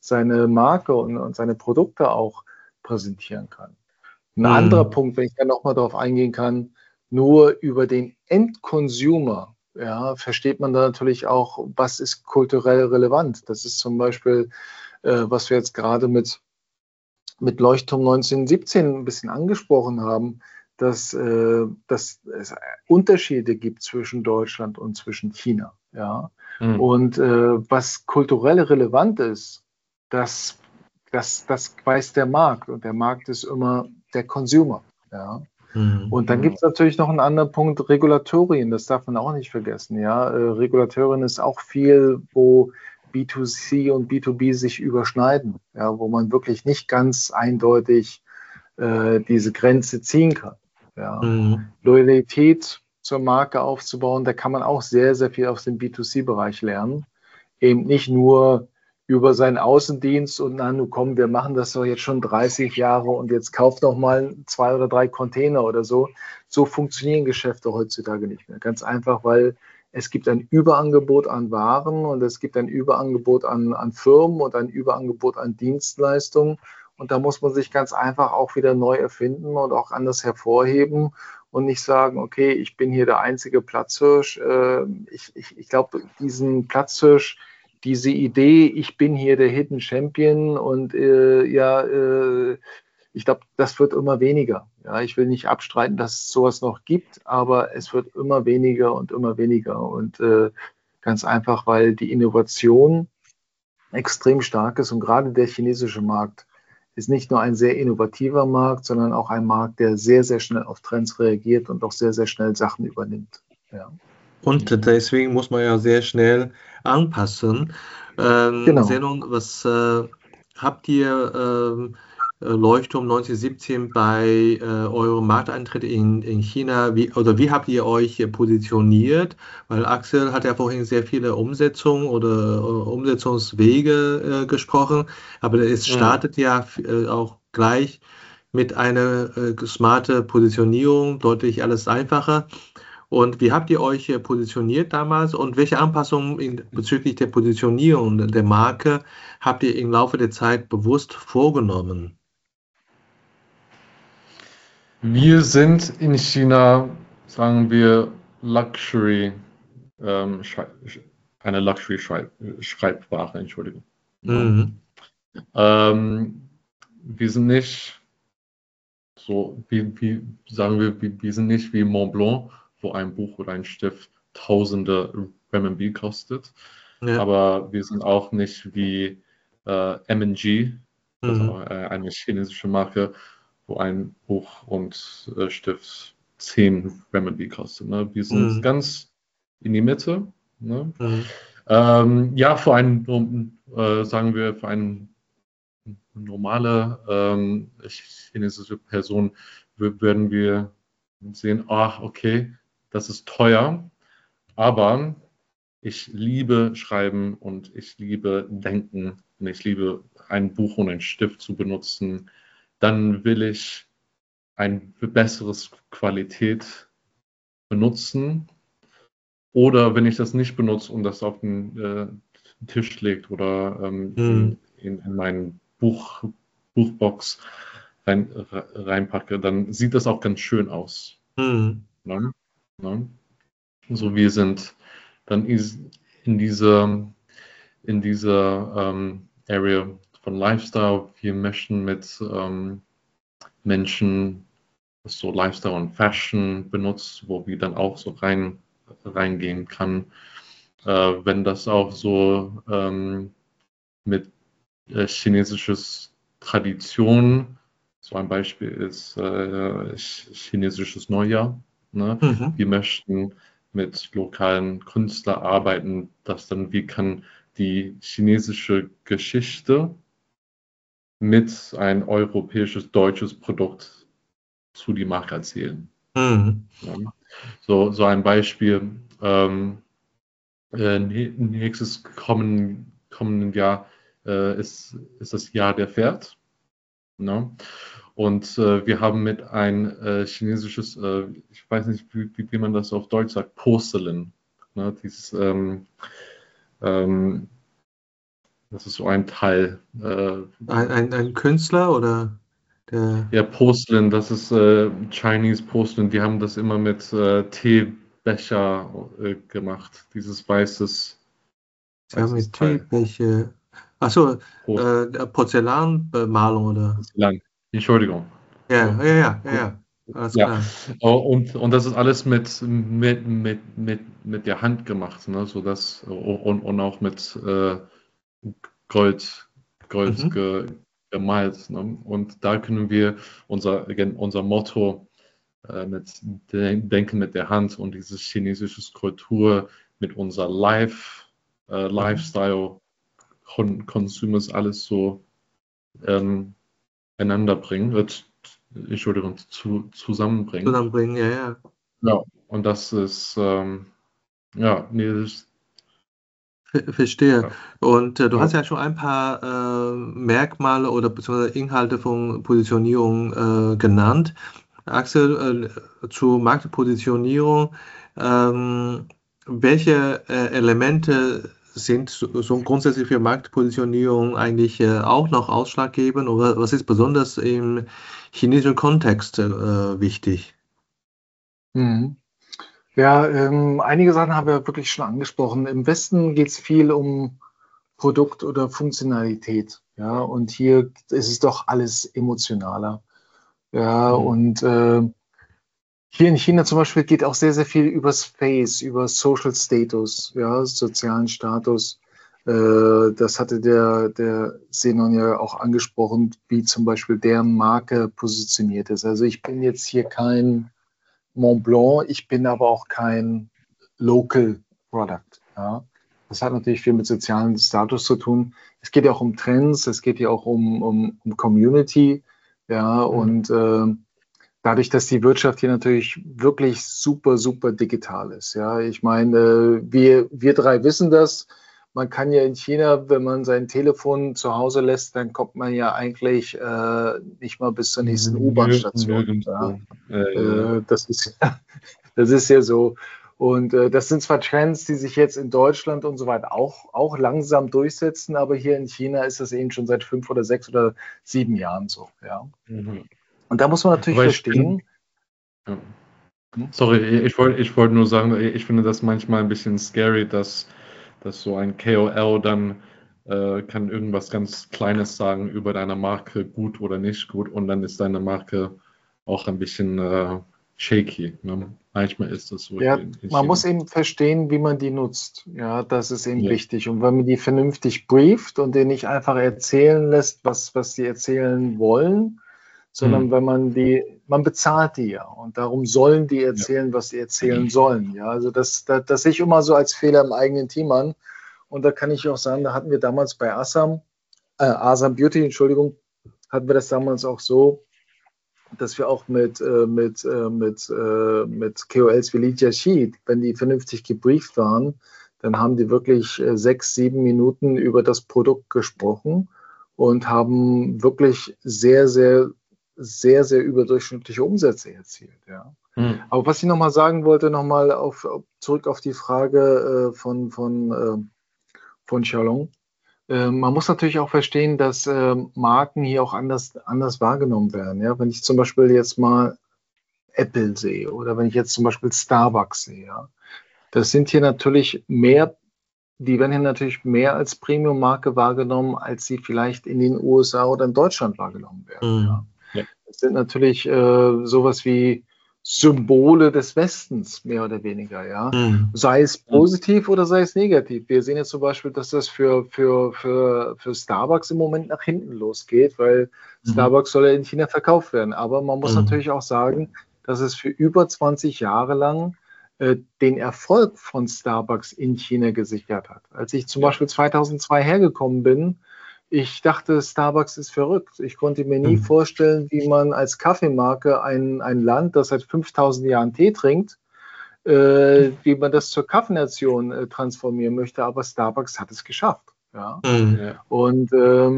Marke und seine Produkte auch präsentieren kann. Ein anderer Punkt, wenn ich da nochmal darauf eingehen kann, nur über den Endconsumer, ja, versteht man da natürlich auch, was ist kulturell relevant. Das ist zum Beispiel, was wir jetzt gerade mit Leuchtturm 1917 ein bisschen angesprochen haben, dass es Unterschiede gibt zwischen Deutschland und zwischen China. Ja? Und was kulturell relevant ist, das weiß der Markt. Und der Markt ist immer der Consumer. Ja? Und dann gibt es natürlich noch einen anderen Punkt, Regulatorien. Das darf man auch nicht vergessen. Ja? Regulatorien ist auch viel, wo B2C und B2B sich überschneiden. Ja? Wo man wirklich nicht ganz eindeutig diese Grenze ziehen kann. Ja. Loyalität zur Marke aufzubauen, da kann man auch sehr, sehr viel aus dem B2C-Bereich lernen. Eben nicht nur über seinen Außendienst und nun komm, wir machen das doch jetzt schon 30 Jahre und jetzt kauft noch mal 2 oder 3 Container oder so. So funktionieren Geschäfte heutzutage nicht mehr. Ganz einfach, weil es gibt ein Überangebot an Waren und es gibt ein Überangebot an Firmen und ein Überangebot an Dienstleistungen. Und da muss man sich ganz einfach auch wieder neu erfinden und auch anders hervorheben und nicht sagen, okay, ich bin hier der einzige Platzhirsch. Ich glaube, diesen Platzhirsch, diese Idee, ich bin hier der Hidden Champion und Ich glaube, das wird immer weniger. Ja, ich will nicht abstreiten, dass es sowas noch gibt, aber es wird immer weniger und immer weniger. Und ganz einfach, weil die Innovation extrem stark ist und gerade der chinesische Markt ist nicht nur ein sehr innovativer Markt, sondern auch ein Markt, der sehr, sehr schnell auf Trends reagiert und auch sehr, sehr schnell Sachen übernimmt. Ja. Und deswegen muss man ja sehr schnell anpassen. Genau. Zenon, was habt ihr Leuchtturm 1917 bei eurem Markteintritt in China, wie habt ihr euch positioniert? Weil Axel hat ja vorhin sehr viele Umsetzungen oder Umsetzungswege gesprochen, aber es startet ja auch gleich mit einer smarte Positionierung, deutlich alles einfacher. Und wie habt ihr euch positioniert damals und welche Anpassungen bezüglich der Positionierung der Marke habt ihr im Laufe der Zeit bewusst vorgenommen? Wir sind in China, sagen wir, Luxury, eine Luxury-Schreibware, Entschuldigung. Mhm. Wir sind nicht so, sagen wir, wir sind nicht wie Montblanc, wo ein Buch oder ein Stift Tausende RMB kostet. Ja. Aber wir sind auch nicht wie M&G, das ist auch eine chinesische Marke, wo ein Buch und Stift 10 RMB kostet. Ne? Wir sind ganz in die Mitte. Ne? Ja, sagen wir, für eine normale chinesische Person würden wir sehen, ach, okay, das ist teuer, aber ich liebe Schreiben und ich liebe Denken und ich liebe ein Buch und einen Stift zu benutzen. Dann will ich eine bessere Qualität benutzen. Oder wenn ich das nicht benutze und das auf den Tisch legt oder in meinen Buchbox reinpacke, dann sieht das auch ganz schön aus. Ne? Ne? So, wir sind dann in dieser Area von Lifestyle. Wir möchten mit Menschen, das so Lifestyle und Fashion benutzt, wo wir dann auch so reingehen kann. Wenn das auch so mit chinesisches Tradition, so ein Beispiel ist chinesisches Neujahr. Ne? Wir möchten mit lokalen Künstlern arbeiten, dass dann wir kann die chinesische Geschichte mit ein europäisches, deutsches Produkt zu die Marke erzählen. Ja. So ein Beispiel. Nächstes kommenden Jahr ist das Jahr der Pferd. Ne? Und wir haben mit ein chinesisches, ich weiß nicht, wie man das auf Deutsch sagt, Porcelain. Ne? Dieses, das ist so ein Teil. Ein Künstler oder der? Ja, Porcelain, das ist Chinese Porcelain. Die haben das immer mit Teebecher gemacht. Dieses weißes mit Teil. Teebecher. Achso, Porzellanbemalung oder? Porzellan. Entschuldigung. Ja. Alles klar. Und das ist alles mit der Hand gemacht, ne? So dass, und auch mit Gold gemalt. Ne? Und da können wir unser Motto mit Denken mit der Hand und diese chinesische Kultur mit unserer Lifestyle, Consumers alles so einander bringen, zusammenbringen. Zusammenbringen, ja. Ja, und das ist, Verstehe. Ja. Und du hast ja schon ein paar Merkmale oder beziehungsweise Inhalte von Positionierung genannt. Axel, zur Marktpositionierung, welche Elemente sind so grundsätzlich für Marktpositionierung eigentlich auch noch ausschlaggebend oder was ist besonders im chinesischen Kontext wichtig? Ja, einige Sachen haben wir wirklich schon angesprochen. Im Westen geht es viel um Produkt oder Funktionalität. Ja, und hier ist es doch alles emotionaler. Ja, und hier in China zum Beispiel geht auch sehr, sehr viel übers Face, über Social Status, ja, sozialen Status. Das hatte der Zenon ja auch angesprochen, wie zum Beispiel deren Marke positioniert ist. Also ich bin jetzt hier kein Mont Blanc, ich bin aber auch kein Local Product. Ja. Das hat natürlich viel mit sozialem Status zu tun. Es geht ja auch um Trends, es geht ja auch um Community. Ja, und dadurch, dass die Wirtschaft hier natürlich wirklich super, super digital ist. Ja, ich meine, wir drei wissen das. Man kann ja in China, wenn man sein Telefon zu Hause lässt, dann kommt man ja eigentlich nicht mal bis zur nächsten U-Bahn-Station. Ja. Das ist ja so. Und das sind zwar Trends, die sich jetzt in Deutschland und so weiter auch langsam durchsetzen, aber hier in China ist das eben schon seit 5 oder 6 oder 7 Jahren so. Ja. Und da muss man natürlich verstehen. Sorry, ich wollte nur sagen, ich finde das manchmal ein bisschen scary, dass so ein KOL dann kann irgendwas ganz Kleines sagen über deine Marke, gut oder nicht gut, und dann ist deine Marke auch ein bisschen shaky. Ne? Manchmal ist das so. Ja, man muss eben verstehen, wie man die nutzt. Ja, das ist eben wichtig. Und wenn man die vernünftig brieft und denen nicht einfach erzählen lässt, was sie erzählen wollen, sondern wenn man bezahlt die ja. Und darum sollen die erzählen, was sie erzählen sollen. Ja, also das sehe ich immer so als Fehler im eigenen Team an. Und da kann ich auch sagen, da hatten wir damals bei Asam Beauty, Entschuldigung, hatten wir das damals auch so, dass wir auch mit KOLs wie Li Jiaqi, wenn die vernünftig gebrieft waren, dann haben die wirklich 6, 7 Minuten über das Produkt gesprochen und haben wirklich sehr, sehr, sehr, sehr überdurchschnittliche Umsätze erzielt. Ja. Aber was ich nochmal sagen wollte, nochmal zurück auf die Frage von Xiaolong. Man muss natürlich auch verstehen, dass Marken hier auch anders wahrgenommen werden. Ja? Wenn ich zum Beispiel jetzt mal Apple sehe oder wenn ich jetzt zum Beispiel Starbucks sehe, ja? Das sind hier natürlich die werden hier natürlich mehr als Premium-Marke wahrgenommen, als sie vielleicht in den USA oder in Deutschland wahrgenommen werden. Ja? Das sind natürlich sowas wie Symbole des Westens, mehr oder weniger, ja. Sei es positiv oder sei es negativ. Wir sehen jetzt zum Beispiel, dass das für Starbucks im Moment nach hinten losgeht, weil Starbucks soll ja in China verkauft werden. Aber man muss natürlich auch sagen, dass es für über 20 Jahre lang den Erfolg von Starbucks in China gesichert hat. Als ich zum Beispiel 2002 hergekommen bin, ich dachte, Starbucks ist verrückt. Ich konnte mir nie vorstellen, wie man als Kaffeemarke ein Land, das seit 5000 Jahren Tee trinkt, wie man das zur Kaffeenation transformieren möchte. Aber Starbucks hat es geschafft. Ja? Und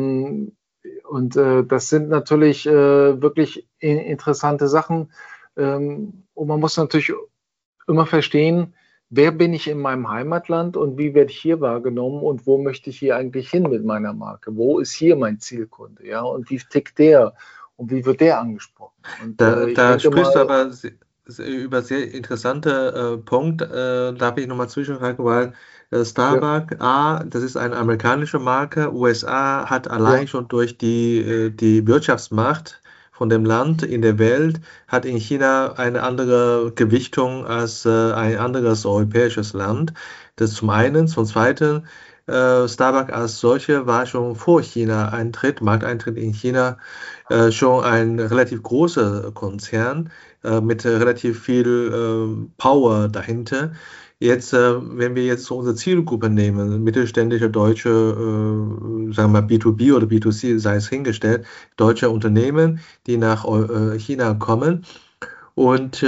das sind natürlich wirklich interessante Sachen. Und man muss natürlich immer verstehen, wer bin ich in meinem Heimatland und wie werde ich hier wahrgenommen und wo möchte ich hier eigentlich hin mit meiner Marke? Wo ist hier mein Zielkunde? Ja? Und wie tickt der und wie wird der angesprochen? Und, da sprichst du aber über sehr interessante Punkt. Darf ich nochmal zwischenfragen, weil Starbucks, das ist eine amerikanische Marke. USA hat allein schon durch die Wirtschaftsmacht von dem Land in der Welt, hat in China eine andere Gewichtung als ein anderes europäisches Land. Das zum einen. Zum zweiten, Starbucks als solche war schon vor China Markteintritt in China, schon ein relativ großer Konzern mit relativ viel Power dahinter. Jetzt, wenn wir jetzt unsere Zielgruppe nehmen, mittelständische deutsche, sagen wir mal B2B oder B2C, sei es hingestellt, deutsche Unternehmen, die nach China kommen und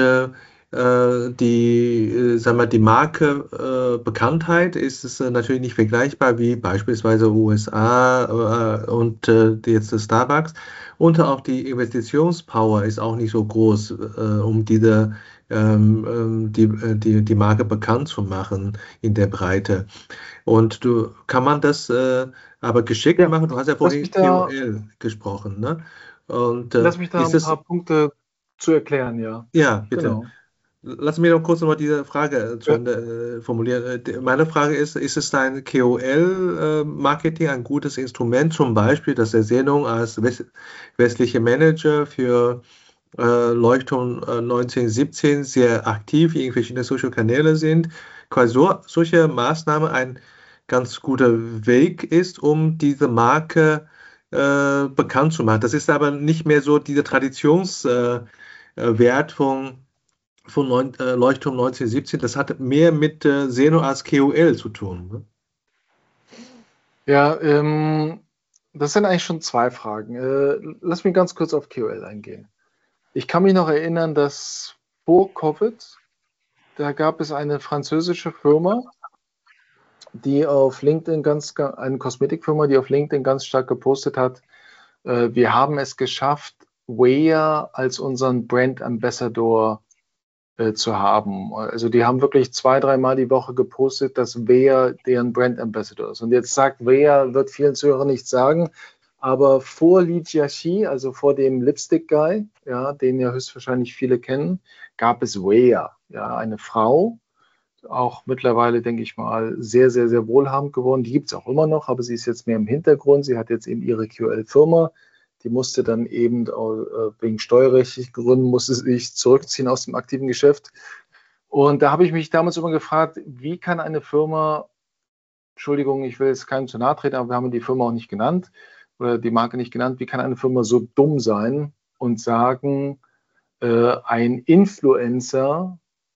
die Marke Bekanntheit ist es natürlich nicht vergleichbar wie beispielsweise USA und jetzt Starbucks. Und auch die Investitionspower ist auch nicht so groß, um die Marke bekannt zu machen in der Breite. Und kann man das aber geschickt machen? Du hast ja vorhin KOL gesprochen, ne? Und, lass mich da ein paar Punkte zu erklären, ja. Ja, bitte. Genau. lass mich noch kurz noch mal diese Frage zu Ende formulieren. Meine Frage ist es ein KOL-Marketing ein gutes Instrument, zum Beispiel das Ersendung als westliche Manager für Leuchtturm 1917 sehr aktiv in verschiedenen Social-Kanäle sind, quasi solche Maßnahmen ein ganz guter Weg ist, um diese Marke bekannt zu machen. Das ist aber nicht mehr so dieser Traditionswert von Leuchtturm 1917. Das hat mehr mit Seno als KOL zu tun. Ne? Ja, das sind eigentlich schon zwei Fragen. Lass mich ganz kurz auf KOL eingehen. Ich kann mich noch erinnern, dass vor Covid, da gab es eine französische Firma, die auf LinkedIn eine Kosmetikfirma, die auf LinkedIn ganz stark gepostet hat, wir haben es geschafft, Wear als unseren Brand Ambassador zu haben. Also die haben wirklich 2-3 Mal die Woche gepostet, dass Wear deren Brand Ambassador ist. Und jetzt sagt Wear, wird vielen Zuhörern nichts sagen, aber vor Li Jiaqi, also vor dem Lipstick Guy, ja, den ja höchstwahrscheinlich viele kennen, gab es Wear, ja, eine Frau, auch mittlerweile, denke ich mal, sehr, sehr, sehr wohlhabend geworden. Die gibt es auch immer noch, aber sie ist jetzt mehr im Hintergrund. Sie hat jetzt eben ihre QL-Firma. Die musste dann eben wegen steuerrechtlichen Gründen musste sie sich zurückziehen aus dem aktiven Geschäft. Und da habe ich mich damals immer gefragt, wie kann eine Firma, Entschuldigung, ich will jetzt keinem zu nahe treten, aber wir haben die Firma auch nicht genannt oder die Marke nicht genannt, wie kann eine Firma so dumm sein und sagen, ein Influencer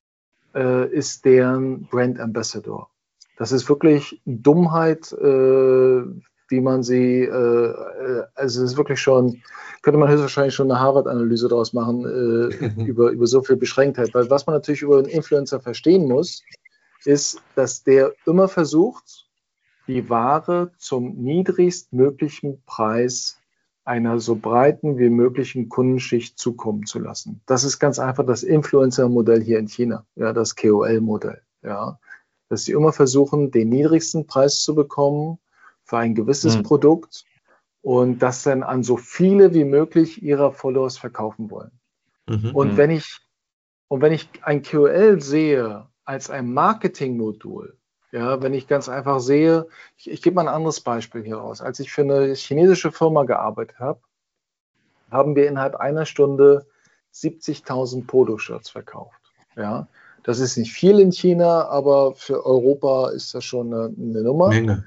ist deren Brand Ambassador. Das ist wirklich Dummheit, wie man sie, also es ist wirklich schon, könnte man höchstwahrscheinlich schon eine Harvard-Analyse daraus machen, über so viel Beschränktheit. Weil was man natürlich über einen Influencer verstehen muss, ist, dass der immer versucht, die Ware zum niedrigstmöglichen Preis einer so breiten wie möglichen Kundenschicht zukommen zu lassen. Das ist ganz einfach das Influencer-Modell hier in China, ja, das KOL-Modell, ja, dass sie immer versuchen, den niedrigsten Preis zu bekommen für ein gewisses Produkt und das dann an so viele wie möglich ihrer Followers verkaufen wollen. Und wenn ich ein KOL sehe als ein Marketingmodul, ja, wenn ich ganz einfach sehe, ich gebe mal ein anderes Beispiel hier raus. Als ich für eine chinesische Firma gearbeitet habe, haben wir innerhalb einer Stunde 70.000 Poloshirts verkauft. Ja, das ist nicht viel in China, aber für Europa ist das schon eine Nummer. Menge.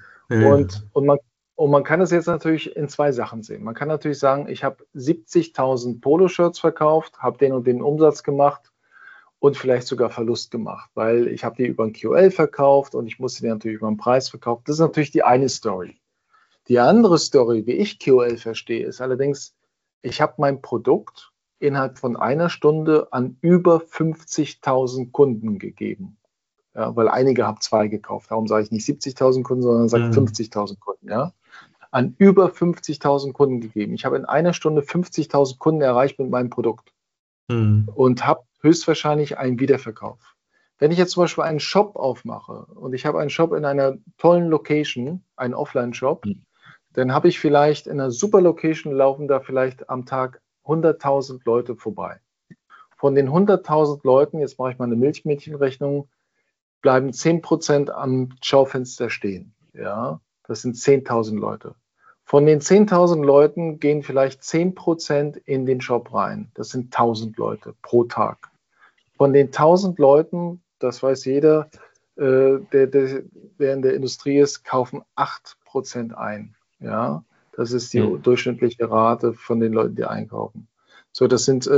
Und man kann es jetzt natürlich in zwei Sachen sehen. Man kann natürlich sagen, ich habe 70.000 Poloshirts verkauft, habe den und den Umsatz gemacht und vielleicht sogar Verlust gemacht, weil ich habe die über ein QL verkauft und ich musste die natürlich über einen Preis verkaufen. Das ist natürlich die eine Story. Die andere Story, wie ich QL verstehe, ist allerdings, ich habe mein Produkt innerhalb von einer Stunde an über 50.000 Kunden gegeben. Ja, weil einige haben 2 gekauft. Darum sage ich nicht 70.000 Kunden, sondern sage 50.000 Kunden. Ja? An über 50.000 Kunden gegeben. Ich habe in einer Stunde 50.000 Kunden erreicht mit meinem Produkt und habe höchstwahrscheinlich einen Wiederverkauf. Wenn ich jetzt zum Beispiel einen Shop aufmache und ich habe einen Shop in einer tollen Location, einen Offline-Shop, dann habe ich vielleicht in einer super Location laufen da vielleicht am Tag 100.000 Leute vorbei. Von den 100.000 Leuten, jetzt mache ich mal eine Milchmädchenrechnung, bleiben 10% am Schaufenster stehen. Ja, das sind 10.000 Leute. Von den 10.000 Leuten gehen vielleicht 10% in den Shop rein. Das sind 1.000 Leute pro Tag. Von den 1.000 Leuten, das weiß jeder, der in der Industrie ist, kaufen 8% ein. Ja, das ist die durchschnittliche Rate von den Leuten, die einkaufen. So, das sind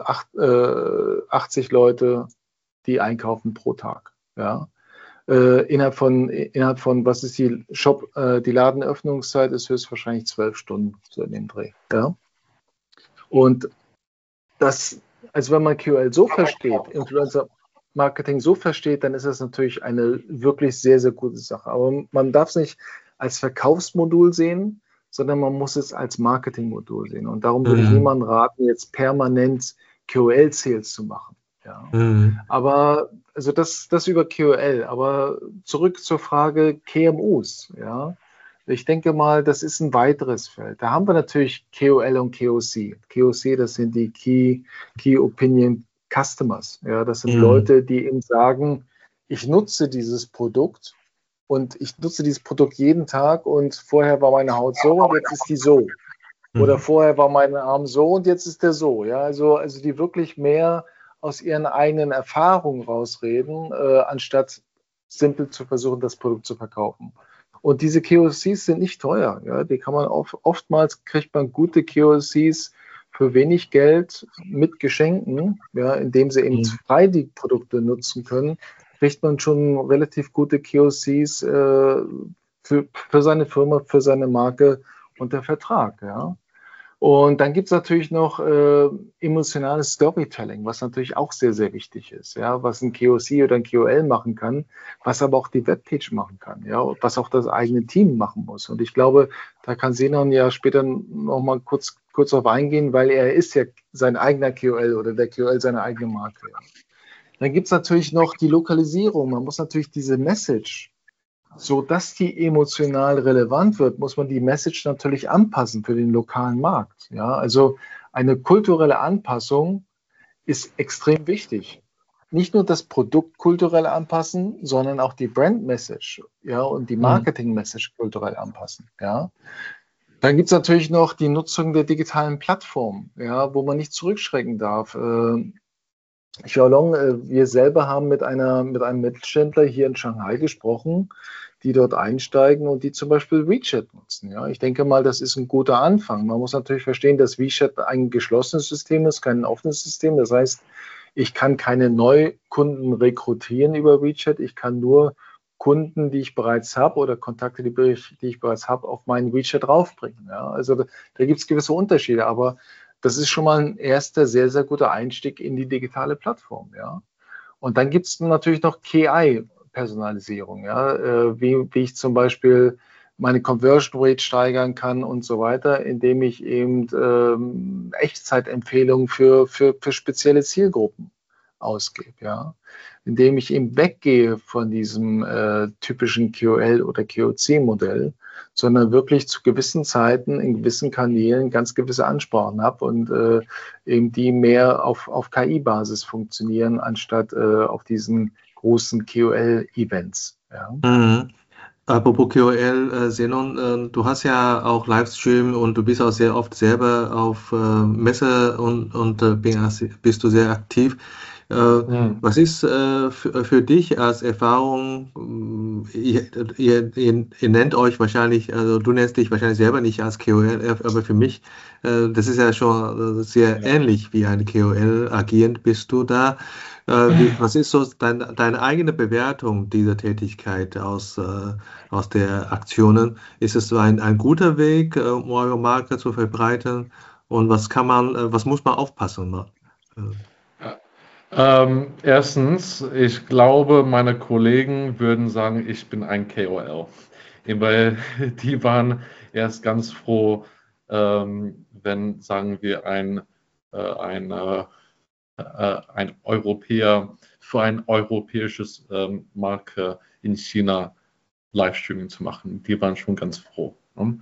80 Leute, die einkaufen pro Tag. Ja. Innerhalb von, was ist die die Ladenöffnungszeit ist höchstwahrscheinlich 12 Stunden, so in dem Dreh. Ja. Und das, also wenn man QL so versteht, Influencer-Marketing so versteht, dann ist das natürlich eine wirklich sehr, sehr gute Sache. Aber man darf es nicht als Verkaufsmodul sehen, sondern man muss es als Marketingmodul sehen. Und darum würde ich niemandem raten, jetzt permanent QL-Sales zu machen. Ja. Aber also das über QL, aber zurück zur Frage KMUs. Ja. Ich denke mal, das ist ein weiteres Feld. Da haben wir natürlich KOL und KOC. KOC, das sind die Key Opinion Customers. Ja, das sind Leute, die eben sagen, ich nutze dieses Produkt und ich nutze dieses Produkt jeden Tag und vorher war meine Haut so und jetzt ist die so. Oder vorher war mein Arm so und jetzt ist der so. Ja, also die wirklich mehr aus ihren eigenen Erfahrungen rausreden, anstatt simpel zu versuchen, das Produkt zu verkaufen. Und diese KOCs sind nicht teuer. Ja, die kann man oftmals kriegt man gute KOCs für wenig Geld mit Geschenken, ja, indem sie eben frei die Produkte nutzen können, kriegt man schon relativ gute KOCs für seine Firma, für seine Marke unter Vertrag. Ja. Und dann gibt es natürlich noch emotionales Storytelling, was natürlich auch sehr, sehr wichtig ist, ja, was ein KOC oder ein KOL machen kann, was aber auch die Webpage machen kann, ja, was auch das eigene Team machen muss. Und ich glaube, da kann Zenon ja später nochmal kurz darauf eingehen, weil er ist ja sein eigener KOL oder der KOL seine eigene Marke. Ja. Dann gibt es natürlich noch die Lokalisierung. Man muss natürlich diese Message, so dass die emotional relevant wird, muss man die Message natürlich anpassen für den lokalen Markt. Ja, also eine kulturelle Anpassung ist extrem wichtig. Nicht nur das Produkt kulturell anpassen, sondern auch die Brand Message, ja, und die Marketing Message kulturell anpassen. Ja. Dann gibt es natürlich noch die Nutzung der digitalen Plattform, ja, wo man nicht zurückschrecken darf. Xiaolong, wir selber haben mit einem Mittelständler hier in Shanghai gesprochen, die dort einsteigen und die zum Beispiel WeChat nutzen. Ja, ich denke mal, das ist ein guter Anfang. Man muss natürlich verstehen, dass WeChat ein geschlossenes System ist, kein offenes System. Das heißt, ich kann keine Neukunden rekrutieren über WeChat. Ich kann nur Kunden, die ich bereits habe oder Kontakte, die ich bereits habe, auf meinen WeChat draufbringen. Ja, also da gibt es gewisse Unterschiede, aber das ist schon mal ein erster sehr, sehr guter Einstieg in die digitale Plattform. Ja. Und dann gibt es natürlich noch KI-Personalisierung, ja, wie ich zum Beispiel meine Conversion Rate steigern kann und so weiter, indem ich eben Echtzeitempfehlungen für spezielle Zielgruppen ausgebe, ja, indem ich eben weggehe von diesem typischen KOL oder KOC-Modell, sondern wirklich zu gewissen Zeiten in gewissen Kanälen ganz gewisse Ansprachen habe und eben die mehr auf KI-Basis funktionieren, anstatt auf diesen großen KOL-Events. Ja. Apropos KOL, Zenon, du hast ja auch Livestream und du bist auch sehr oft selber auf Messe und bist du sehr aktiv. Was ist für dich als Erfahrung, ihr nennt euch wahrscheinlich, also du nennst dich wahrscheinlich selber nicht als KOL, aber für mich, das ist ja schon sehr ähnlich wie ein KOL, agierend bist du da. Was ist so deine eigene Bewertung dieser Tätigkeit aus der Aktionen? Ist es so ein guter Weg, um eure Marke zu verbreiten? Und was muss man aufpassen? Erstens, ich glaube, meine Kollegen würden sagen, ich bin ein KOL, weil die waren erst ganz froh, wenn, sagen wir, ein Europäer für ein europäisches Marke in China Livestreaming zu machen. Die waren schon ganz froh. Ne?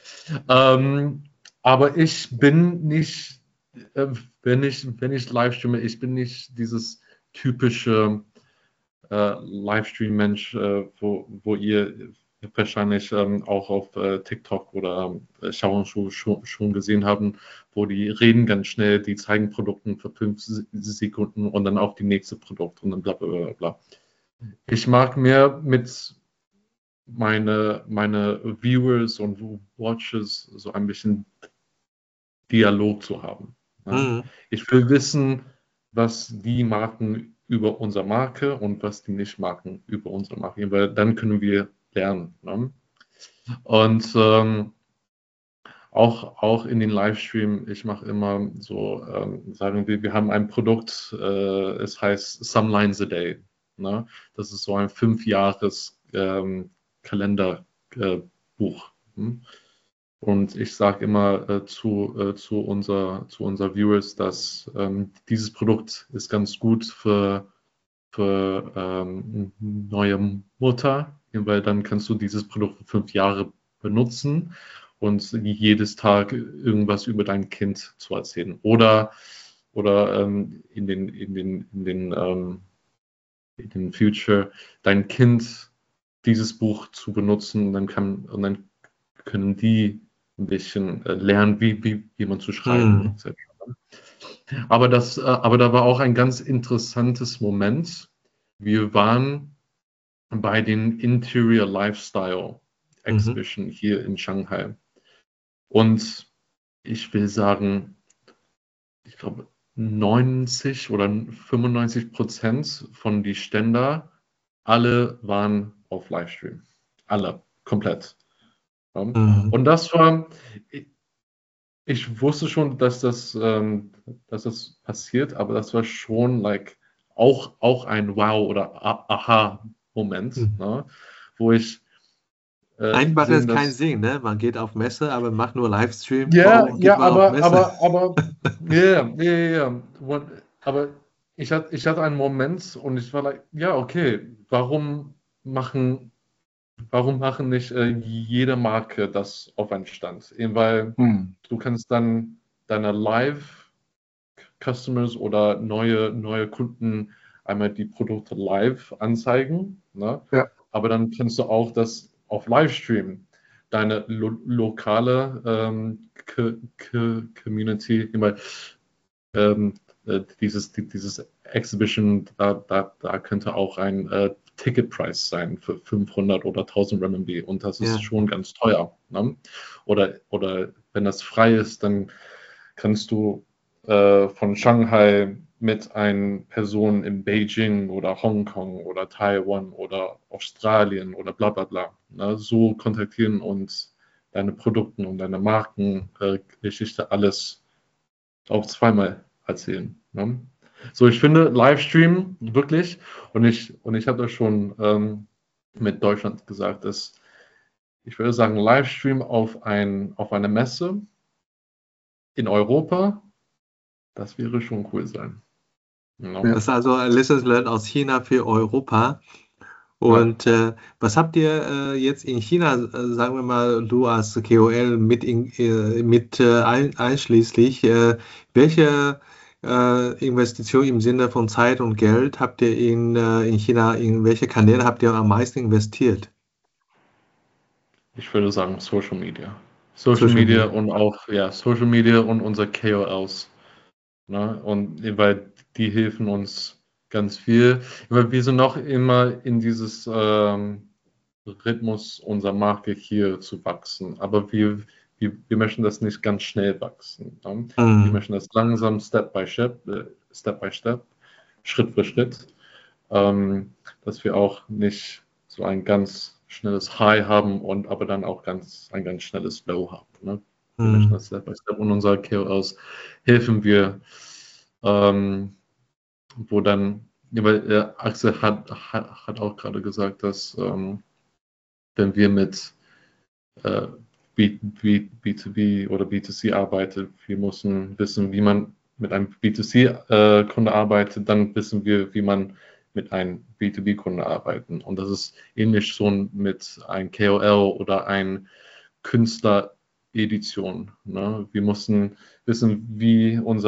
Aber ich bin nicht, wenn ich livestreame, ich bin nicht dieses typische Livestream-Mensch, wo ihr wahrscheinlich auch auf TikTok oder Xiaohongshu schon gesehen haben, wo die reden ganz schnell, die zeigen Produkte für 5 Sekunden und dann auf die nächste Produkt und dann bla bla bla bla. Ich mag mehr mit meine Viewers und Watchers so ein bisschen Dialog zu haben. Ja. Ich will wissen, was die Marken über unsere Marke und was die nicht Marken über unsere Marke, weil dann können wir lernen. Ne? Und auch in den Livestream, ich mache immer so, sagen wir haben ein Produkt, es heißt Some Lines a Day. Ne? Das ist so ein 5-Jahres Kalenderbuch. Und ich sage immer zu unser Viewers, dass dieses Produkt ist ganz gut für neue Mutter, weil dann kannst du dieses Produkt für 5 Jahre benutzen und jedes Tag irgendwas über dein Kind zu erzählen. Oder oder in den Future dein Kind dieses Buch zu benutzen, und dann können die ein bisschen lernen, wie man zu schreiben, etc. Aber da war auch ein ganz interessantes Moment. Wir waren bei den Interior Lifestyle Exhibition hier in Shanghai. Und ich will sagen, ich glaube 90 oder 95% von die Ständer, alle waren auf Livestream. Alle, komplett. Ja. Und das war, ich wusste schon, dass das passiert, aber das war schon auch ein Wow- oder Aha-Moment, ne? Wo ich Einfach ist kein Sinn, ne? Man geht auf Messe, aber macht nur Livestream. Ja, Warum geht man auf Messe? Aber ich hatte einen Moment und ich war ja, okay, warum machen nicht jede Marke das auf einen Stand? Eben weil du kannst dann deine Live-Customers oder neue Kunden einmal die Produkte live anzeigen, ne? Ja. Aber dann kannst du auch das auf Livestream deine lokale Community, immer dieses Exhibition, da könnte auch ein Ticketpreis sein für 500 oder 1000 RMB, und das ist schon ganz teuer, ne? Oder wenn das frei ist, dann kannst du von Shanghai mit einer Person in Beijing oder Hongkong oder Taiwan oder Australien oder bla bla bla, ne, so kontaktieren und deine Produkte und deine Markengeschichte alles auch zweimal erzählen. Ne? So, ich finde Livestream wirklich, und ich habe das schon mit Deutschland gesagt, dass ich würde sagen, Livestream auf eine Messe in Europa, das wäre schon cool sein. No? Das ist also ein Lessons Learned aus China für Europa. Und was habt ihr jetzt in China, sagen wir mal, du als KOL mit einschließlich, welche Investition im Sinne von Zeit und Geld habt ihr in China, in welche Kanäle habt ihr am meisten investiert? Ich würde sagen Social Media. Social Media und auch, Social Media und unser KOLs. Ne? Und weil die helfen uns ganz viel. Weil wir sind noch immer in dieses Rhythmus unserer Marke hier zu wachsen. Aber wir möchten das nicht ganz schnell wachsen. Ne? Wir möchten das langsam, Step by Step, Schritt für Schritt, dass wir auch nicht so ein ganz schnelles High haben und aber dann auch ein ganz schnelles Low haben. Ne? Wir möchten das Step by Step, und unser KOLs helfen wir, wo dann, weil Axel hat auch gerade gesagt, dass wenn wir mit B2B oder B2C arbeiten, wir müssen wissen, wie man mit einem B2C-Kunde arbeitet, dann wissen wir, wie man mit einem B2B-Kunde arbeitet. Und das ist ähnlich so mit einem KOL oder einem Künstler-Edition. Ne? Wir müssen wissen, wie unser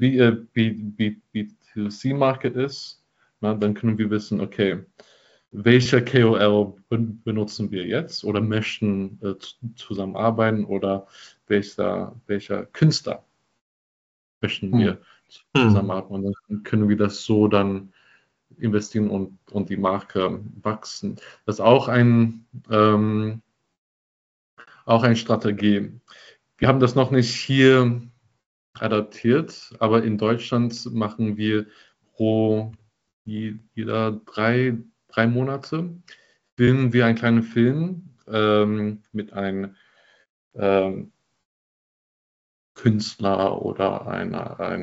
B2C-Market ist. Na, dann können wir wissen, okay, welcher KOL benutzen wir jetzt oder möchten zusammenarbeiten, oder welcher Künstler möchten wir zusammenarbeiten. Und dann können wir das so dann investieren und die Marke wachsen. Das ist auch eine Strategie. Wir haben das noch nicht hier adaptiert, aber in Deutschland machen wir jeder drei Monate filmen wir einen kleinen Film mit einem Künstler oder ein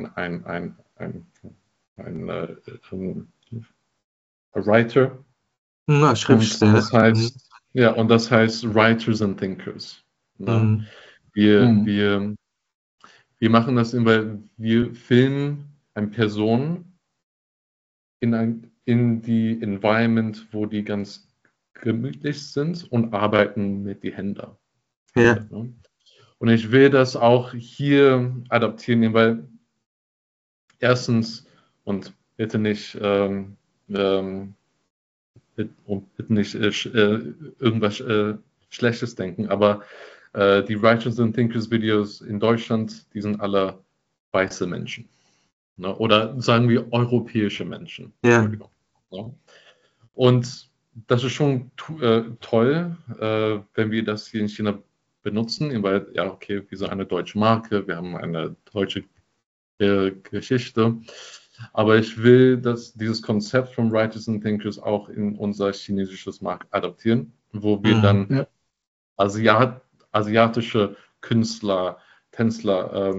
Writer. Schriftsteller. Das heißt, und das heißt Writers and Thinkers. Ne? Wir machen das, weil wir filmen eine Person in die Environment, wo die ganz gemütlich sind und arbeiten mit den Händen. Ja. Und ich will das auch hier adaptieren, weil erstens, und bitte nicht, bitte nicht irgendwas Schlechtes denken, aber die Writers and Thinkers Videos in Deutschland, die sind alle weiße Menschen. Ne? Oder sagen wir europäische Menschen. Ja. Ne? Und das ist schon toll, wenn wir das hier in China benutzen, weil, ja, okay, wir sind eine deutsche Marke, wir haben eine deutsche Geschichte, aber ich will, dass dieses Konzept von Writers and Thinkers auch in unser chinesisches Markt adaptieren, wo wir dann asiatische Künstler, Tänzler,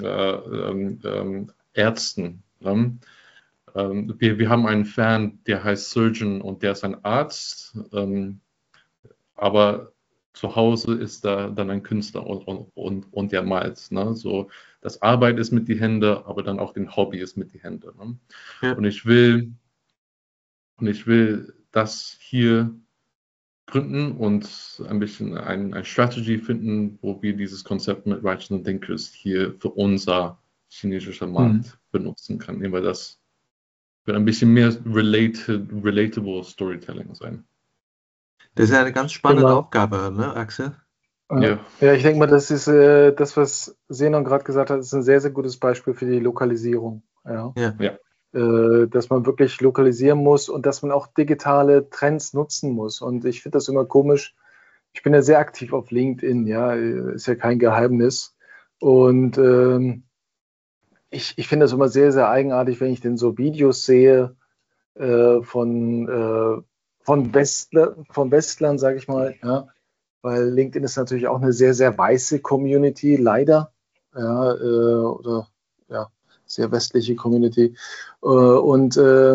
Ärzten, wir haben einen Fan, der heißt Surgeon und der ist ein Arzt, aber zu Hause ist da dann ein Künstler und der malt. Ne? So, das Arbeit ist mit die Hände, aber dann auch den Hobby ist mit die Hände. Ne? Ja. Und ich will das hier gründen und ein bisschen eine Strategy finden, wo wir dieses Konzept mit Writers and Thinkers hier für unser chinesischer Markt benutzen können, weil das wird ein bisschen mehr relatable Storytelling sein. Das ist eine ganz spannende Aufgabe, ne, Axel? Ja, ich denke mal, das ist das, was Zenon gerade gesagt hat, ist ein sehr, sehr gutes Beispiel für die Lokalisierung. Ja. Dass man wirklich lokalisieren muss und dass man auch digitale Trends nutzen muss. Und ich finde das immer komisch. Ich bin ja sehr aktiv auf LinkedIn, ja, ist ja kein Geheimnis. Und ich finde das immer sehr, sehr eigenartig, wenn ich denn so Videos sehe von Westlern, sage ich mal, ja, weil LinkedIn ist natürlich auch eine sehr, sehr weiße Community, leider, ja, oder ja, sehr westliche Community. Und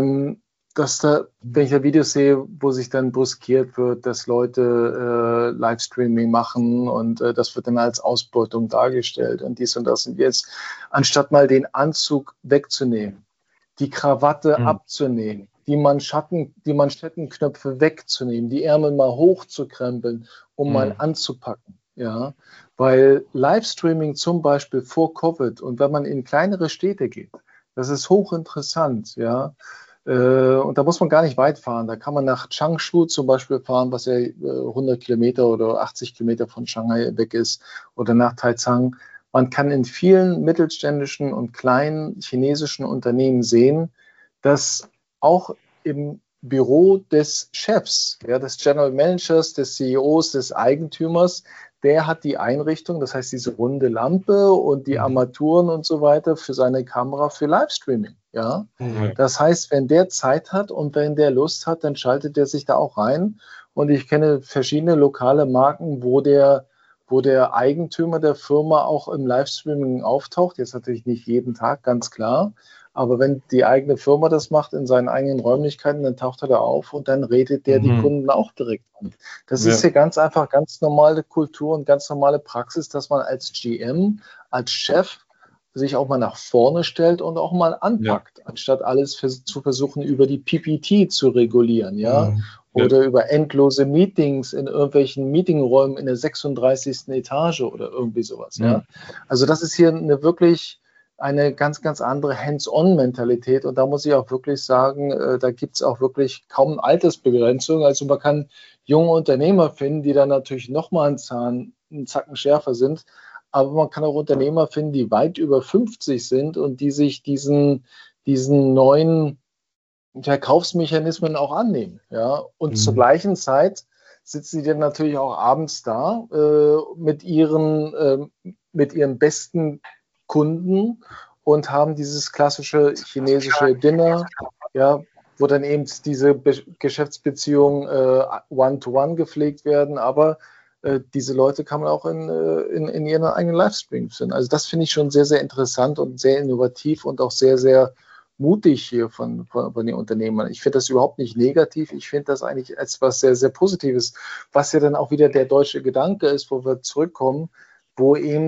dass da, wenn ich da Videos sehe, wo sich dann bruskiert wird, dass Leute Livestreaming machen und das wird dann als Ausbeutung dargestellt und dies und das. Und jetzt, anstatt mal den Anzug wegzunehmen, die Krawatte abzunehmen, die Manschettenknöpfe wegzunehmen, die Ärmel mal hochzukrempeln, um mal anzupacken. Ja? Weil Livestreaming zum Beispiel vor Covid und wenn man in kleinere Städte geht, das ist hochinteressant. Ja? Und da muss man gar nicht weit fahren. Da kann man nach Changshu zum Beispiel fahren, was ja 100 Kilometer oder 80 Kilometer von Shanghai weg ist, oder nach Taizang. Man kann in vielen mittelständischen und kleinen chinesischen Unternehmen sehen, dass auch im Büro des Chefs, ja, des General Managers, des CEOs, des Eigentümers, der hat die Einrichtung, das heißt diese runde Lampe und die Armaturen und so weiter für seine Kamera für Livestreaming. Ja? Das heißt, wenn der Zeit hat und wenn der Lust hat, dann schaltet er sich da auch rein. Und ich kenne verschiedene lokale Marken, wo der Eigentümer der Firma auch im Livestreaming auftaucht. Jetzt natürlich nicht jeden Tag, ganz klar. Aber wenn die eigene Firma das macht in seinen eigenen Räumlichkeiten, dann taucht er da auf und dann redet der die Kunden auch direkt an. Das ist ja ganz einfach ganz normale Kultur und ganz normale Praxis, dass man als GM, als Chef sich auch mal nach vorne stellt und auch mal anpackt, anstatt alles zu versuchen, über die PPT zu regulieren, ja. Oder über endlose Meetings in irgendwelchen Meetingräumen in der 36. Etage oder irgendwie sowas, ja. Also das ist hier eine ganz, ganz andere Hands-on-Mentalität. Und da muss ich auch wirklich sagen, da gibt es auch wirklich kaum Altersbegrenzung. Also man kann junge Unternehmer finden, die dann natürlich nochmal einen Zacken schärfer sind. Aber man kann auch Unternehmer finden, die weit über 50 sind und die sich diesen neuen Verkaufsmechanismen auch annehmen. Ja? Und zur gleichen Zeit sitzen die dann natürlich auch abends da mit ihren besten Kunden und haben dieses klassische chinesische Dinner, ja, wo dann eben diese Geschäftsbeziehungen one-to-one gepflegt werden, aber diese Leute kann man auch in ihren eigenen Livestreams finden. Also das finde ich schon sehr, sehr interessant und sehr innovativ und auch sehr, sehr mutig hier von den Unternehmern. Ich finde das überhaupt nicht negativ. Ich finde das eigentlich als was sehr, sehr Positives, was ja dann auch wieder der deutsche Gedanke ist, wo wir zurückkommen, wo eben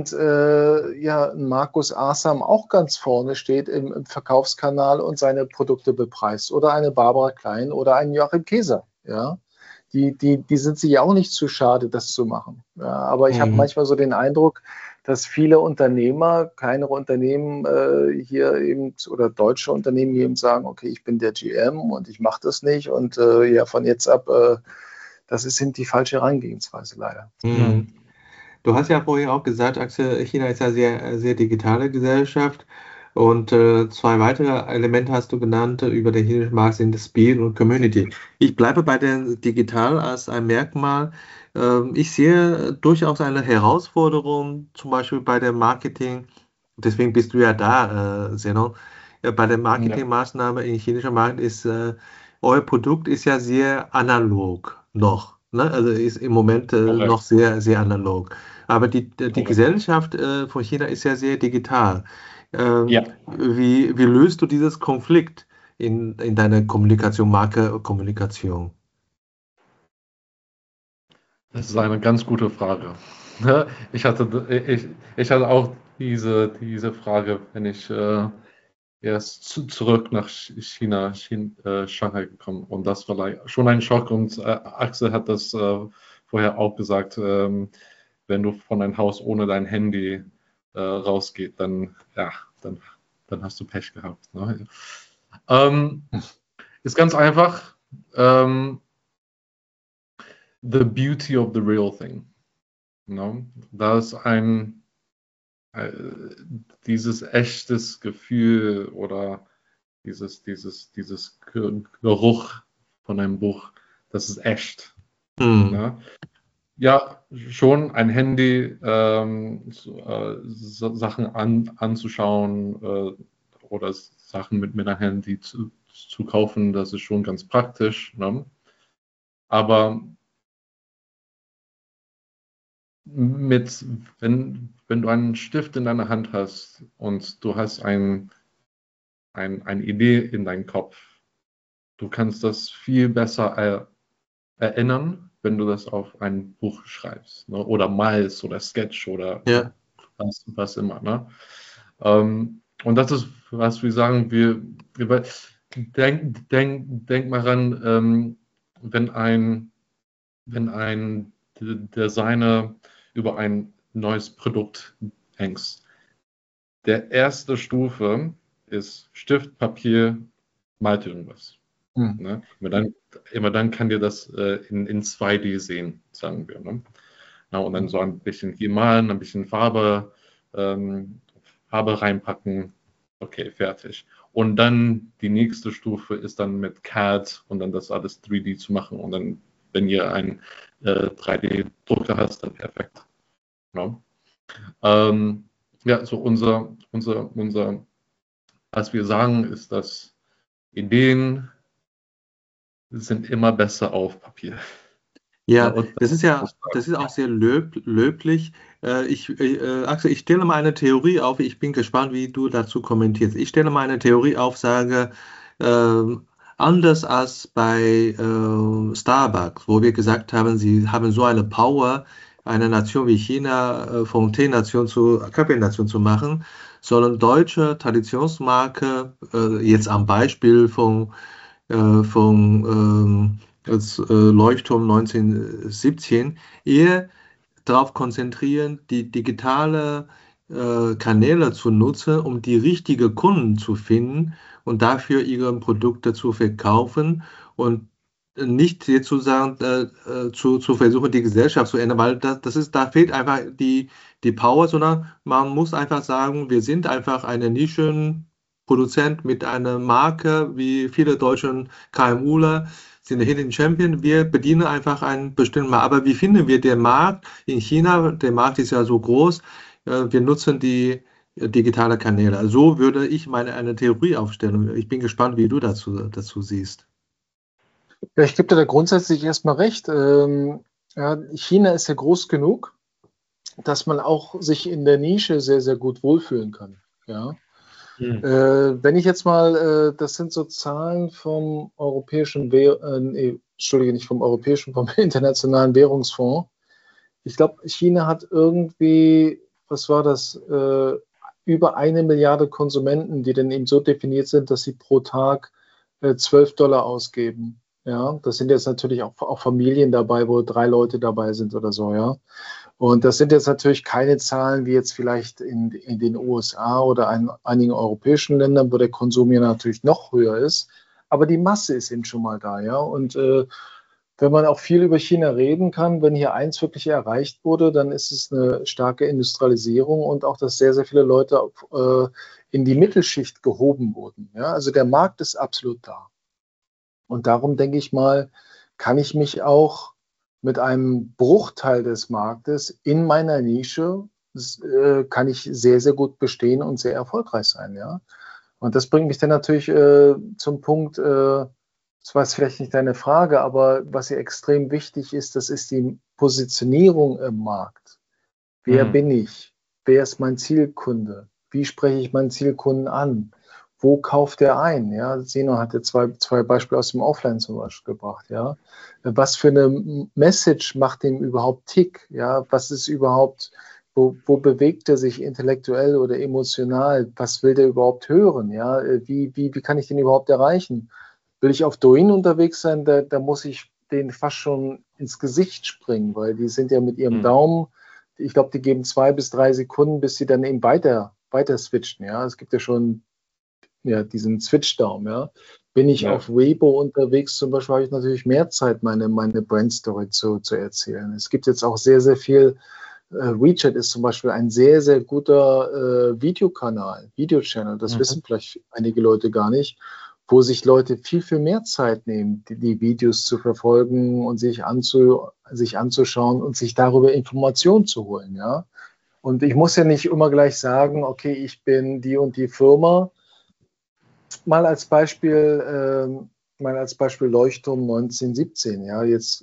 Markus Asam auch ganz vorne steht im Verkaufskanal und seine Produkte bepreist. Oder eine Barbara Klein oder ein Joachim Keser. Ja? Die sind sich ja auch nicht zu schade, das zu machen. Ja? Aber ich habe manchmal so den Eindruck, dass viele Unternehmer, kleinere Unternehmen hier eben oder deutsche Unternehmen hier eben sagen, okay, ich bin der GM und ich mache das nicht und ja, von jetzt ab, das ist eben die falsche Herangehensweise leider. Mhm. Du hast ja vorhin auch gesagt, Axel, China ist ja sehr, sehr digitale Gesellschaft und zwei weitere Elemente hast du genannt über den chinesischen Markt sind das Speed und Community. Ich bleibe bei der Digital als ein Merkmal. Ich sehe durchaus eine Herausforderung, zum Beispiel bei dem Marketing, deswegen bist du ja da, Zenon. Bei der Marketingmaßnahme im chinesischen Markt ist, euer Produkt ist ja sehr analog noch. Ne? Also ist im Moment noch sehr, sehr analog. Aber die Gesellschaft von China ist ja sehr digital. Wie löst du dieses Konflikt in deiner Kommunikation, Marke-Kommunikation? Das ist eine ganz gute Frage. Ich hatte auch diese Frage, wenn ich erst zurück nach China, Shanghai gekommen. Und das war schon ein Schock. Und Axel hat das vorher auch gesagt, wenn du von deinem Haus ohne dein Handy rausgehst, dann hast du Pech gehabt. Ne? Ist ganz einfach. The beauty of the real thing. No? Da ist dieses echtes Gefühl oder dieses Geruch von einem Buch, das ist echt. Ne? Ja, schon ein Handy, Sachen anzuschauen oder Sachen mit einem Handy zu kaufen, das ist schon ganz praktisch. Ne? Aber wenn du einen Stift in deiner Hand hast und du hast eine Idee in deinem Kopf, du kannst das viel besser erinnern, wenn du das auf ein Buch schreibst, ne? Oder malst oder sketch oder was immer. Ne? Und das ist, was wir sagen, denk mal ran, wenn ein Designer über ein neues Produkt denkst. Der erste Stufe ist Stift, Papier, malt irgendwas. Ne? Immer dann kann dir das in 2D sehen, sagen wir. Ne? Na, und dann so ein bisschen hier malen, ein bisschen Farbe reinpacken. Okay, fertig. Und dann die nächste Stufe ist dann mit CAD und dann das alles 3D zu machen. Und dann, wenn ihr einen 3D-Drucker hast, dann perfekt. No? Ja, so unser, was wir sagen, ist, dass Ideen sind immer besser auf Papier. Ja, das ist auch sehr löblich. Axel, ich stelle mal eine Theorie auf. Ich bin gespannt, wie du dazu kommentierst. Ich stelle mal eine Theorie auf, sage, anders als bei Starbucks, wo wir gesagt haben, sie haben so eine Power, eine Nation wie China von Tee-Nation zu Kaffee-Nation zu machen, sondern deutsche Traditionsmarke, jetzt am Beispiel von als Leuchtturm 1917 eher darauf konzentrieren, die digitale Kanäle zu nutzen, um die richtigen Kunden zu finden und dafür ihre Produkte zu verkaufen und nicht jetzt sozusagen zu versuchen, die Gesellschaft zu ändern, weil da fehlt einfach die Power, sondern man muss einfach sagen, wir sind einfach eine Nischenproduzent mit einer Marke, wie viele deutsche KMUler sind Hidden Champion. Wir bedienen einfach einen bestimmten Markt. Aber wie finden wir den Markt in China? Der Markt ist ja so groß. Wir nutzen die digitale Kanäle. So würde ich eine Theorie aufstellen. Ich bin gespannt, wie du dazu siehst. Ja, ich gebe dir da grundsätzlich erstmal recht. China ist ja groß genug, dass man auch sich in der Nische sehr, sehr gut wohlfühlen kann. Ja. Wenn ich jetzt mal, das sind so Zahlen vom vom Internationalen Währungsfonds. Ich glaube, China hat irgendwie, was war das, über 1 Milliarde Konsumenten, die dann eben so definiert sind, dass sie pro Tag $12 ausgeben. Ja, das sind jetzt natürlich auch Familien dabei, wo 3 Leute dabei sind oder so, ja. Und das sind jetzt natürlich keine Zahlen wie jetzt vielleicht in den USA oder einigen europäischen Ländern, wo der Konsum ja natürlich noch höher ist. Aber die Masse ist eben schon mal da, ja. Und wenn man auch viel über China reden kann, wenn hier eins wirklich erreicht wurde, dann ist es eine starke Industrialisierung und auch, dass sehr, sehr viele Leute in die Mittelschicht gehoben wurden. Ja? Also der Markt ist absolut da. Und darum denke ich mal, kann ich mich auch mit einem Bruchteil des Marktes in meiner Nische, kann ich sehr, sehr gut bestehen und sehr erfolgreich sein. Ja? Und das bringt mich dann natürlich zum Punkt, das war jetzt vielleicht nicht deine Frage, aber was hier extrem wichtig ist, das ist die Positionierung im Markt. Wer bin ich? Wer ist mein Zielkunde? Wie spreche ich meinen Zielkunden an? Wo kauft er ein? Ja, Zeno hatte zwei Beispiele aus dem Offline zum Beispiel gebracht. Ja, was für eine Message macht ihm überhaupt Tick? Ja, was ist überhaupt, wo bewegt er sich intellektuell oder emotional? Was will der überhaupt hören? Ja, wie kann ich den überhaupt erreichen? Will ich auf Douyin unterwegs sein, da muss ich denen fast schon ins Gesicht springen, weil die sind ja mit ihrem Daumen, ich glaube, die geben 2 bis 3 Sekunden, bis sie dann eben weiter switchen. Ja, es gibt ja schon diesen Switch-Daumen. Ja. Bin ich auf Weibo unterwegs, zum Beispiel, habe ich natürlich mehr Zeit, meine Brand-Story zu erzählen. Es gibt jetzt auch sehr, sehr viel. WeChat ist zum Beispiel ein sehr, sehr guter Videokanal, Video-Channel. Das wissen vielleicht einige Leute gar nicht, wo sich Leute viel, viel mehr Zeit nehmen, die Videos zu verfolgen und sich anzuschauen und sich darüber Informationen zu holen. Ja? Und ich muss ja nicht immer gleich sagen, okay, ich bin die und die Firma. Mal als Beispiel Leuchtturm 1917. Ja? Jetzt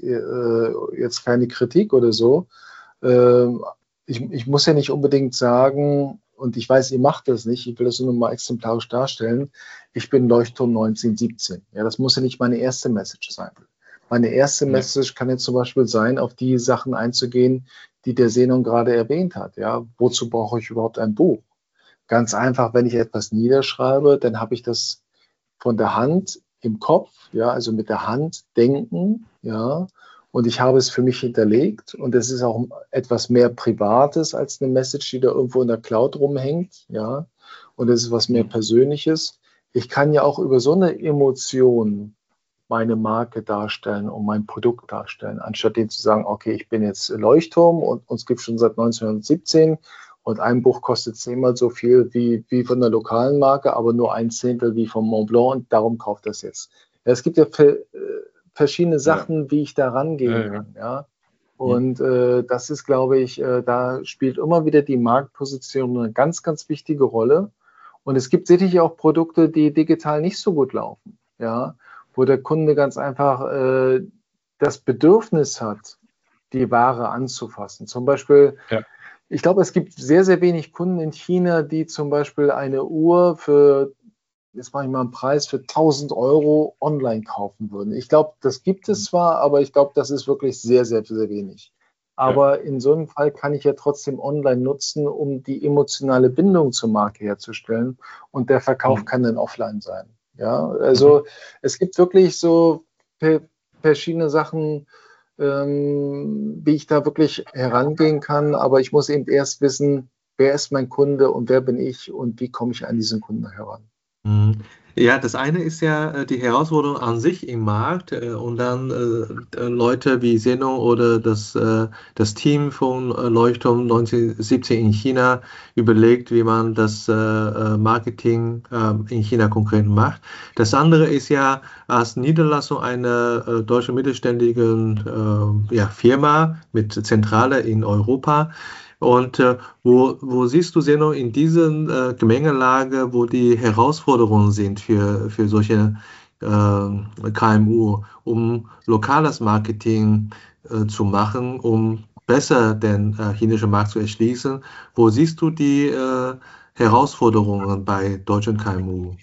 keine Kritik oder so. Ich muss ja nicht unbedingt sagen, und ich weiß, ihr macht das nicht, ich will das nur mal exemplarisch darstellen, ich bin Leuchtturm 1917. Ja, das muss ja nicht meine erste Message sein. Meine erste Message kann jetzt zum Beispiel sein, auf die Sachen einzugehen, die der Zenon gerade erwähnt hat. Ja, wozu brauche ich überhaupt ein Buch? Ganz einfach, wenn ich etwas niederschreibe, dann habe ich das von der Hand im Kopf, ja, also mit der Hand denken, ja, und ich habe es für mich hinterlegt und es ist auch etwas mehr Privates als eine Message, die da irgendwo in der Cloud rumhängt, ja, und es ist was mehr Persönliches. Ich kann ja auch über so eine Emotion meine Marke darstellen und mein Produkt darstellen, anstatt denen zu sagen, okay, ich bin jetzt Leuchtturm und uns gibt es schon seit 1917 und ein Buch kostet 10-mal so viel wie von der lokalen Marke, aber nur 1/10 wie vom Mont Blanc und darum kauft das jetzt. Ja, es gibt ja verschiedene Sachen, wie ich da rangehen kann. Ja? Und das ist, glaube ich, da spielt immer wieder die Marktposition eine ganz, ganz wichtige Rolle. Und es gibt sicherlich auch Produkte, die digital nicht so gut laufen, ja? Wo der Kunde ganz einfach das Bedürfnis hat, die Ware anzufassen. Zum Beispiel, ich glaube, es gibt sehr, sehr wenig Kunden in China, die zum Beispiel eine Uhr jetzt mache ich mal einen Preis für 1.000 € online kaufen würden. Ich glaube, das gibt es zwar, aber ich glaube, das ist wirklich sehr, sehr, sehr wenig. Aber in so einem Fall kann ich ja trotzdem online nutzen, um die emotionale Bindung zur Marke herzustellen und der Verkauf kann dann offline sein. Ja, also es gibt wirklich so verschiedene Sachen, wie ich da wirklich herangehen kann, aber ich muss eben erst wissen, wer ist mein Kunde und wer bin ich und wie komme ich an diesen Kunden heran. Ja, das eine ist ja die Herausforderung an sich im Markt und dann Leute wie Zenon oder das Team von Leuchtturm 1917 in China überlegt, wie man das Marketing in China konkret macht. Das andere ist ja als Niederlassung einer deutschen mittelständigen Firma mit Zentrale in Europa. Und wo siehst du, Zenon, in dieser Gemengelage, wo die Herausforderungen sind für solche KMU, um lokales Marketing zu machen, um besser den chinesischen Markt zu erschließen? Wo siehst du die Herausforderungen bei deutschen KMU?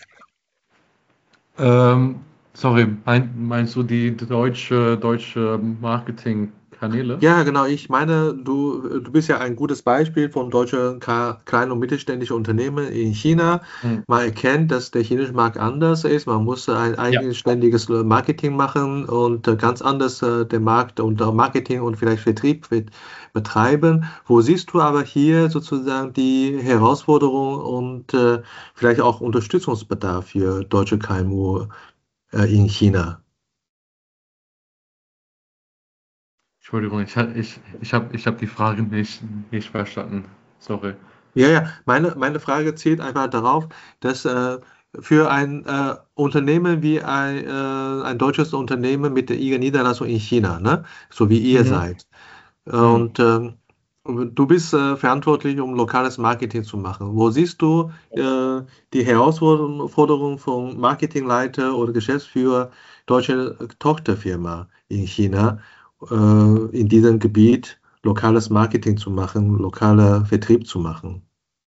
Sorry, meinst du die deutsche Marketing Kanäle? Ja, genau. Ich meine, du bist ja ein gutes Beispiel von deutschen kleinen und mittelständischen Unternehmen in China. Hm. Man erkennt, dass der chinesische Markt anders ist. Man muss ein eigenständiges Marketing machen und ganz anders den Markt und Marketing und vielleicht Vertrieb betreiben. Wo siehst du aber hier sozusagen die Herausforderung und vielleicht auch Unterstützungsbedarf für deutsche KMU in China? Entschuldigung, ich hab die Frage nicht verstanden. Sorry. Ja, meine Frage zielt einfach darauf, dass für ein Unternehmen wie ein deutsches Unternehmen mit ihrer Niederlassung in China, ne, so wie ihr Mhm. seid, Hm. und du bist verantwortlich, um lokales Marketing zu machen. Wo siehst du die Herausforderung von Marketingleiter oder Geschäftsführer deutscher Tochterfirma in China, in diesem Gebiet lokales Marketing zu machen, lokaler Vertrieb zu machen?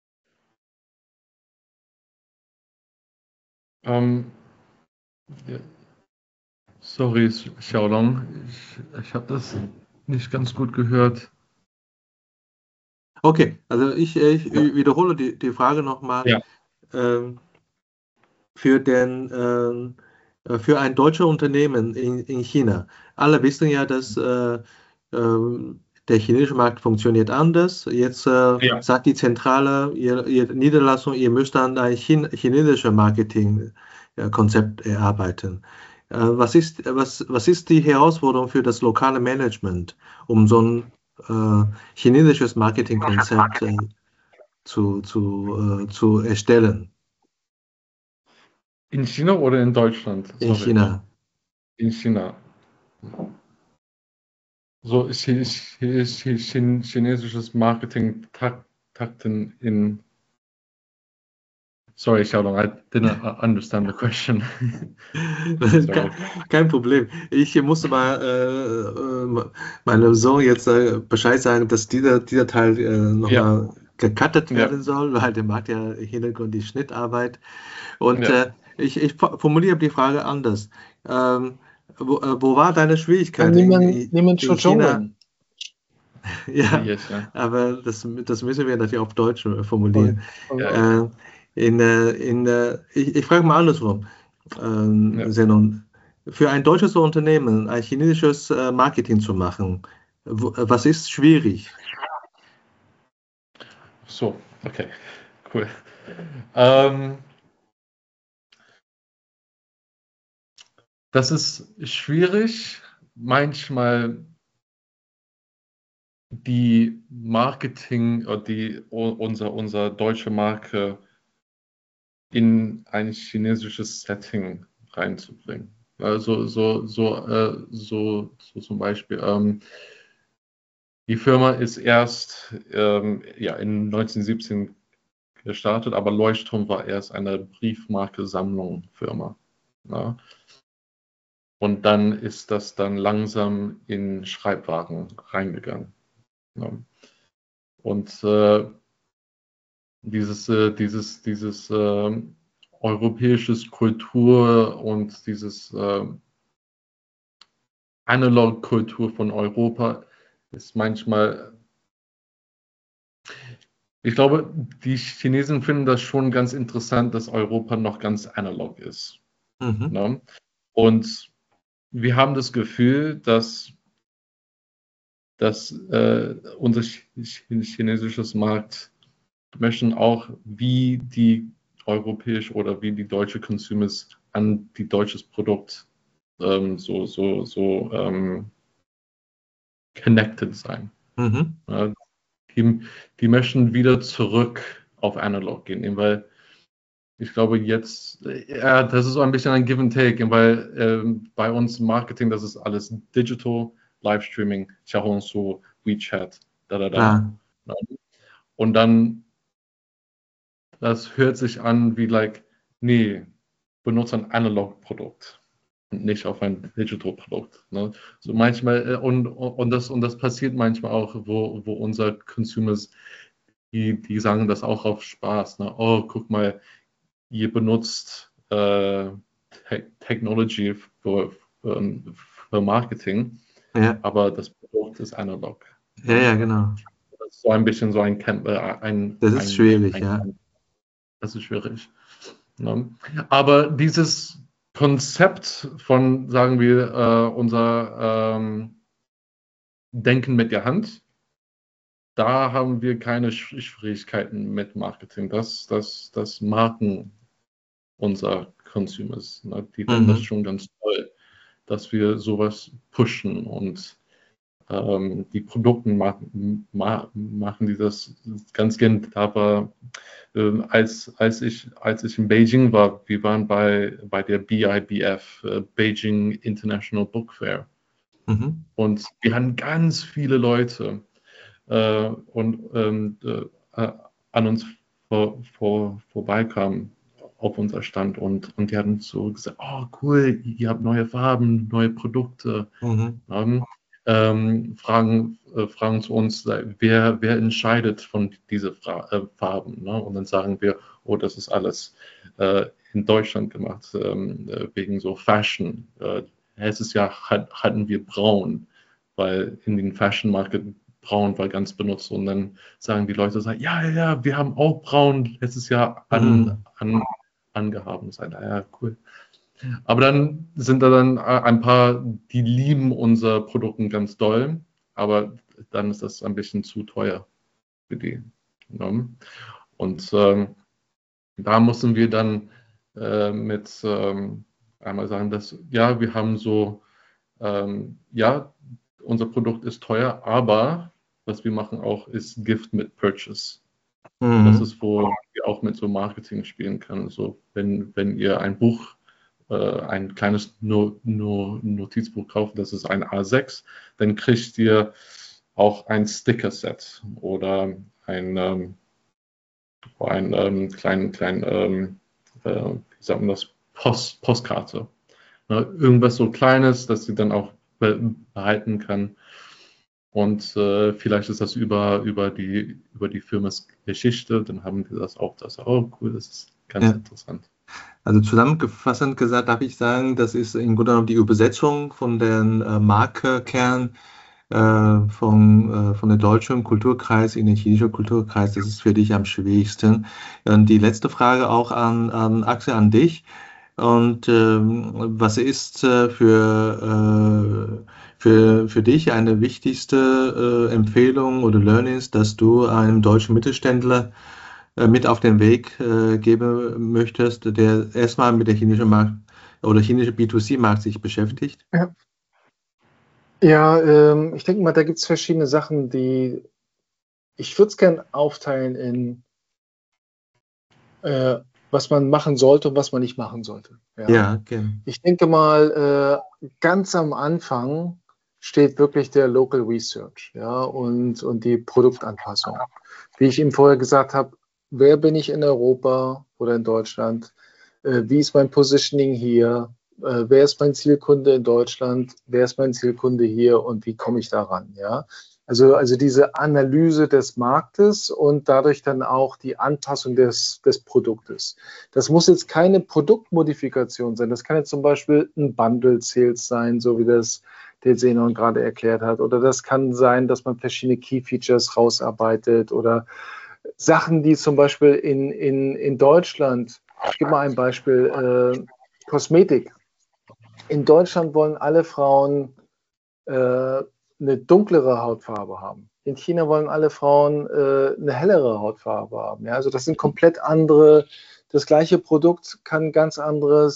Ja, sorry, Xiaolong, ich habe das nicht ganz gut gehört. Okay, also ich wiederhole die Frage nochmal. Ja. Ähm, für ein deutsches Unternehmen in China. Alle wissen ja, dass der chinesische Markt funktioniert anders. Jetzt Ja. sagt die Zentrale, ihr Niederlassung, ihr müsst dann ein chinesisches Marketingkonzept erarbeiten. Was ist die Herausforderung für das lokale Management, um so ein chinesisches Marketingkonzept zu erstellen? In China oder in Deutschland? In Sorry. China. In China. So chinesisches Marketing-Takten in. Sorry, Xiaolong, I didn't understand the question. Sorry. Kein Problem. Ich musste mal meinem Sohn jetzt Bescheid sagen, dass dieser Teil Ja, nochmal gecuttet ja, werden soll, weil der macht ja im Hintergrund die Schnittarbeit. Und ja. ich formuliere die Frage anders. Wo war deine Schwierigkeit Niemand in China? Chongwen. Ja, Yes, ja. aber das müssen wir natürlich auf Deutsch formulieren. Ja, Ich frage mal andersrum, ja. Zenon. Für ein deutsches Unternehmen ein chinesisches Marketing zu machen, was ist schwierig? So, okay, cool. Ähm, Das ist schwierig, manchmal die Marketing oder unser deutsche Marke in ein chinesisches Setting reinzubringen. Also so zum Beispiel, die Firma ist erst in 1917 gestartet, aber Leuchtturm war erst eine Briefmarke-Sammlung-Firma. Ja. Und dann ist das dann langsam in Schreibwaren reingegangen. Ja. Und dieses europäisches Kultur und dieses Analog-Kultur von Europa ist manchmal, ich glaube, die Chinesen finden das schon ganz interessant, dass Europa noch ganz analog ist. Mhm. Ne? Und wir haben das Gefühl, dass unser chinesisches Markt möchten auch wie die europäische oder wie die deutsche Consumers an die deutsches Produkt connected sein. Mhm. Ja, die möchten wieder zurück auf Analog gehen, weil ich glaube jetzt, das ist so ein bisschen ein Give and Take, weil bei uns im Marketing, das ist alles Digital, Livestreaming, Xiaohongshu, WeChat, Klar. Und dann, das hört sich an wie nee, benutze ein Analog-Produkt und nicht auf ein Digital-Produkt. Ne? So manchmal, und das passiert manchmal auch, wo unsere Consumers, die sagen das auch auf Spaß. Ne? Oh, guck mal, ihr benutzt Technology für Marketing, Ja. aber das Produkt Produkt ist analog. Ja, genau. Das ist so ein bisschen so ein Das ist schwierig, ja. Das ist schwierig. Ne? Aber dieses Konzept von, sagen wir, unser Denken mit der Hand, da haben wir keine Schwierigkeiten mit Marketing. Das Marken unser Consumers. Ne? Die finden das schon ganz toll, dass wir sowas pushen und die Produkte machen die das ganz gerne. Aber als ich in Beijing war, wir waren bei der BIBF, Beijing International Book Fair. Und wir hatten ganz viele Leute an uns vorbeikamen auf unser Stand und die hatten so gesagt, oh cool, ihr habt neue Farben, neue Produkte. Fragen zu uns, wer entscheidet von diesen Farben. Ne? Und dann sagen wir, oh, das ist alles in Deutschland gemacht, wegen so Fashion. Letztes Jahr hatten wir Braun, weil in den Fashion Market Braun war ganz benutzt. Und dann sagen die Leute, ja, wir haben auch Braun letztes Jahr angehabt. Und sagen, ja, cool. Aber dann sind da dann ein paar, die lieben unser Produkte ganz doll, aber dann ist das ein bisschen zu teuer für die. Ne? Und da mussten wir dann einmal sagen, dass ja, wir haben so, ja, unser Produkt ist teuer, aber was wir machen auch ist Gift mit Purchase. Das ist, wo wir auch mit so Marketing spielen können. So, wenn ihr ein Buch ein kleines Notizbuch kaufen, das ist ein A6, dann kriegt ihr auch ein Sticker-Set oder ein kleinen, wie sagt man das, Postkarte. Ne? Irgendwas so Kleines, das sie dann auch behalten kann. Und vielleicht ist das über die Firmas Geschichte, dann haben die das auch, oh cool, das ist ganz interessant. Also zusammengefasst gesagt, darf ich sagen, das ist im Grunde genommen die Übersetzung von den Markekern von der deutschen Kulturkreis in den chinesischen Kulturkreis. Das ist für dich am schwierigsten. Und die letzte Frage auch an Axel, an dich. Und was ist für dich eine wichtigste Empfehlung oder Learnings, dass du einem deutschen Mittelständler mit auf den Weg geben möchtest, der erstmal mit der chinesischen Markt oder chinesischen B2C-Markt sich beschäftigt? Ja, ich denke mal, da gibt es verschiedene Sachen, die ich würde es gerne aufteilen in was man machen sollte und was man nicht machen sollte. Ja, okay. Ich denke mal, ganz am Anfang steht wirklich der Local Research, ja, und die Produktanpassung. Wie ich eben vorher gesagt habe, wer bin ich in Europa oder in Deutschland? Wie ist mein Positioning hier? Wer ist mein Zielkunde in Deutschland? Wer ist mein Zielkunde hier und wie komme ich daran? Ja? Also diese Analyse des Marktes und dadurch dann auch die Anpassung des Produktes. Das muss jetzt keine Produktmodifikation sein. Das kann jetzt zum Beispiel ein Bundle-Sales sein, so wie das der Zenon gerade erklärt hat. Oder das kann sein, dass man verschiedene Key-Features rausarbeitet oder Sachen, die zum Beispiel in Deutschland, ich gebe mal ein Beispiel, Kosmetik. In Deutschland wollen alle Frauen eine dunklere Hautfarbe haben. In China wollen alle Frauen eine hellere Hautfarbe haben. Ja? Also das sind komplett andere, das gleiche Produkt kann ganz anderen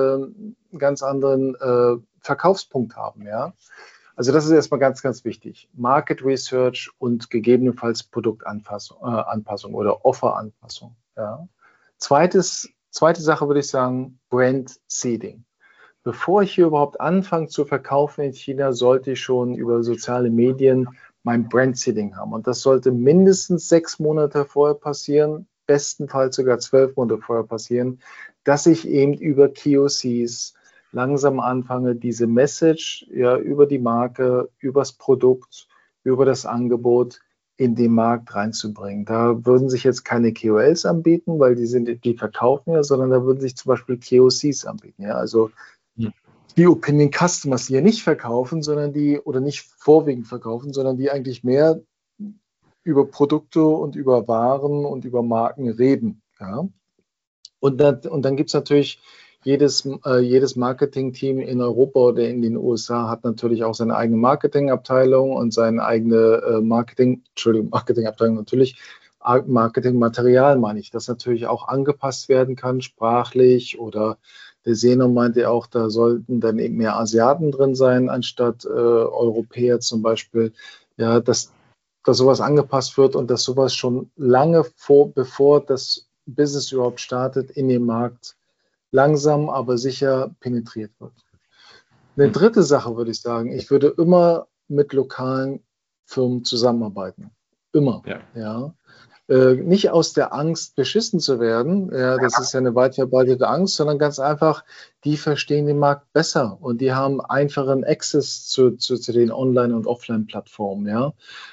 Verkaufspunkt haben. Ja? Also das ist erstmal ganz, ganz wichtig. Market Research und gegebenenfalls Produktanpassung oder Offeranpassung. Ja? Zweite Sache würde ich sagen, Brand Seeding. Bevor ich hier überhaupt anfange zu verkaufen in China, sollte ich schon über soziale Medien mein Brand Seeding haben. Und das sollte mindestens 6 Monate vorher passieren, bestenfalls sogar 12 Monate vorher passieren, dass ich eben über KOCs langsam anfange, diese Message über die Marke, über das Produkt, über das Angebot in den Markt reinzubringen. Da würden sich jetzt keine KOLs anbieten, weil die verkaufen ja, sondern da würden sich zum Beispiel KOCs anbieten. Ja? Also die Opinion Customers, die ja nicht verkaufen, sondern die, oder nicht vorwiegend verkaufen, sondern die eigentlich mehr über Produkte und über Waren und über Marken reden. Ja? Und dann gibt es natürlich jedes Marketing-Team in Europa oder in den USA hat natürlich auch seine eigene Marketingabteilung und seine eigene Marketingabteilung natürlich, Marketingmaterial meine ich, das natürlich auch angepasst werden kann, sprachlich, oder der Seno meinte auch, da sollten dann eben mehr Asiaten drin sein, anstatt Europäer zum Beispiel, ja, dass sowas angepasst wird und dass sowas schon lange bevor das Business überhaupt startet, in den Markt langsam, aber sicher penetriert wird. Eine dritte Sache würde ich sagen, ich würde immer mit lokalen Firmen zusammenarbeiten. Immer. Ja. Nicht aus der Angst, beschissen zu werden, ja, das ist ja eine weit verbreitete Angst, sondern ganz einfach, die verstehen den Markt besser und die haben einfachen Access zu den Online- und Offline-Plattformen. Ja.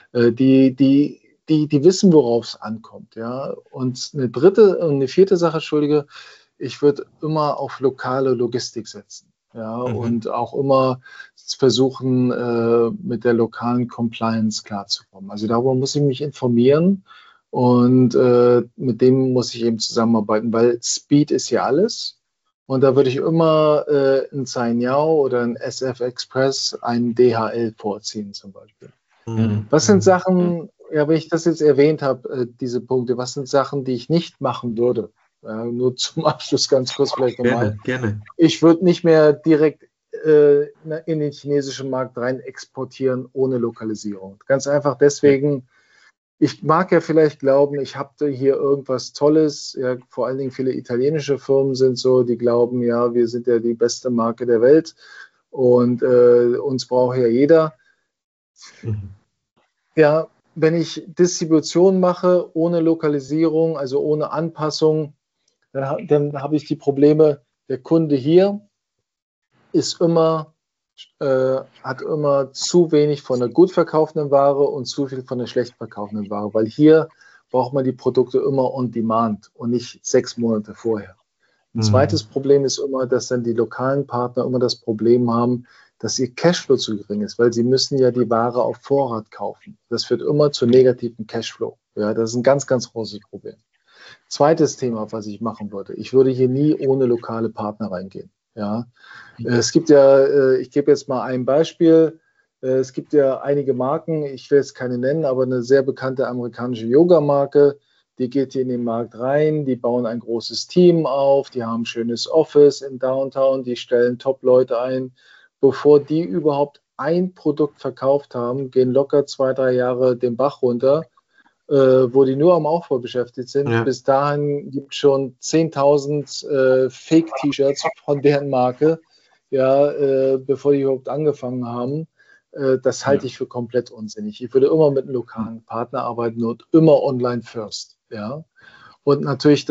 Die wissen, worauf es ankommt. Ja. Und eine vierte Sache, Entschuldige, ich würde immer auf lokale Logistik setzen. Ja, und auch immer versuchen, mit der lokalen Compliance klarzukommen. Also darüber muss ich mich informieren und mit dem muss ich eben zusammenarbeiten, weil Speed ist ja alles. Und da würde ich immer ein Cainiao oder ein SF Express, ein DHL vorziehen zum Beispiel. Was sind Sachen, ja, wenn ich das jetzt erwähnt habe, diese Punkte, was sind Sachen, die ich nicht machen würde? Nur zum Abschluss ganz kurz vielleicht nochmal. Gerne. Ich würde nicht mehr direkt in den chinesischen Markt rein exportieren ohne Lokalisierung. Ganz einfach deswegen, ich mag ja vielleicht glauben, ich habe hier irgendwas Tolles. Ja, vor allen Dingen viele italienische Firmen sind so, die glauben, ja, wir sind ja die beste Marke der Welt und uns braucht ja jeder. Ja, wenn ich Distribution mache ohne Lokalisierung, also ohne Anpassung, dann habe ich die Probleme, der Kunde hier hat immer zu wenig von der gut verkaufenden Ware und zu viel von der schlecht verkaufenden Ware, weil hier braucht man die Produkte immer on demand und nicht 6 Monate vorher. Ein zweites Problem ist immer, dass dann die lokalen Partner immer das Problem haben, dass ihr Cashflow zu gering ist, weil sie müssen ja die Ware auf Vorrat kaufen. Das führt immer zu negativen Cashflow. Ja, das ist ein ganz, ganz großes Problem. Zweites Thema, was ich machen würde. Ich würde hier nie ohne lokale Partner reingehen. Ja, es gibt ja, ich gebe jetzt mal ein Beispiel. Es gibt ja einige Marken, ich will jetzt keine nennen, aber eine sehr bekannte amerikanische Yoga-Marke, die geht hier in den Markt rein, die bauen ein großes Team auf, die haben ein schönes Office in Downtown, die stellen Top-Leute ein. Bevor die überhaupt ein Produkt verkauft haben, gehen locker 2, 3 Jahre den Bach runter, wo die nur am Aufbau beschäftigt sind. Ja. Bis dahin gibt es schon 10.000 Fake-T-Shirts von deren Marke, ja, bevor die überhaupt angefangen haben. Das halte ich für komplett unsinnig. Ich würde immer mit einem lokalen Partner arbeiten und immer online first. Ja. Und natürlich,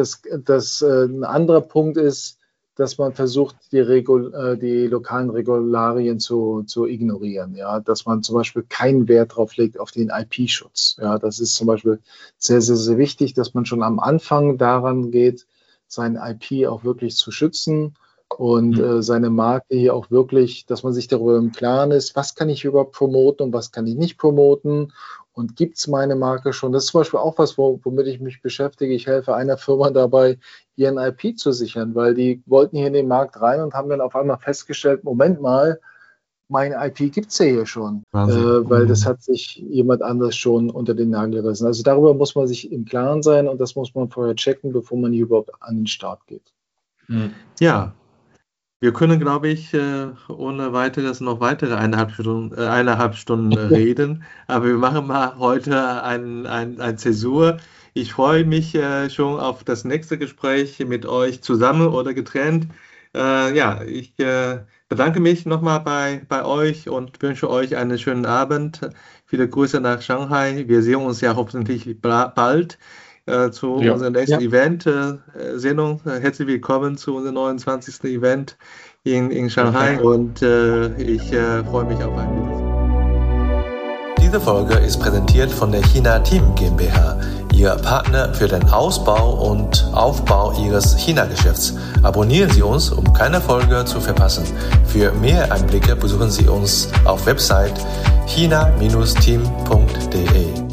ein anderer Punkt ist, dass man versucht, die lokalen Regularien zu ignorieren. Ja? Dass man zum Beispiel keinen Wert darauf legt, auf den IP-Schutz. Ja? Das ist zum Beispiel sehr, sehr, sehr wichtig, dass man schon am Anfang daran geht, sein IP auch wirklich zu schützen und seine Marke hier auch wirklich, dass man sich darüber im Klaren ist, was kann ich überhaupt promoten und was kann ich nicht promoten. Und gibt es meine Marke schon? Das ist zum Beispiel auch was, womit ich mich beschäftige. Ich helfe einer Firma dabei, ihren IP zu sichern, weil die wollten hier in den Markt rein und haben dann auf einmal festgestellt, Moment mal, mein IP gibt es ja hier schon, weil das hat sich jemand anderes schon unter den Nagel gerissen. Also darüber muss man sich im Klaren sein und das muss man vorher checken, bevor man hier überhaupt an den Start geht. Ja. Wir können, glaube ich, ohne weiteres noch weitere 1,5 Stunden reden, aber wir machen mal heute ein Zäsur. Ich freue mich schon auf das nächste Gespräch mit euch zusammen oder getrennt. Ich bedanke mich nochmal bei euch und wünsche euch einen schönen Abend. Viele Grüße nach Shanghai. Wir sehen uns ja hoffentlich bald. Zu unserem nächsten Event-Sendung. Herzlich willkommen zu unserem 29. Event in Shanghai und ich freue mich auf ein Video. Diese Folge ist präsentiert von der China Team GmbH, Ihr Partner für den Ausbau und Aufbau Ihres China-Geschäfts. Abonnieren Sie uns, um keine Folge zu verpassen. Für mehr Einblicke besuchen Sie uns auf Website china-team.de.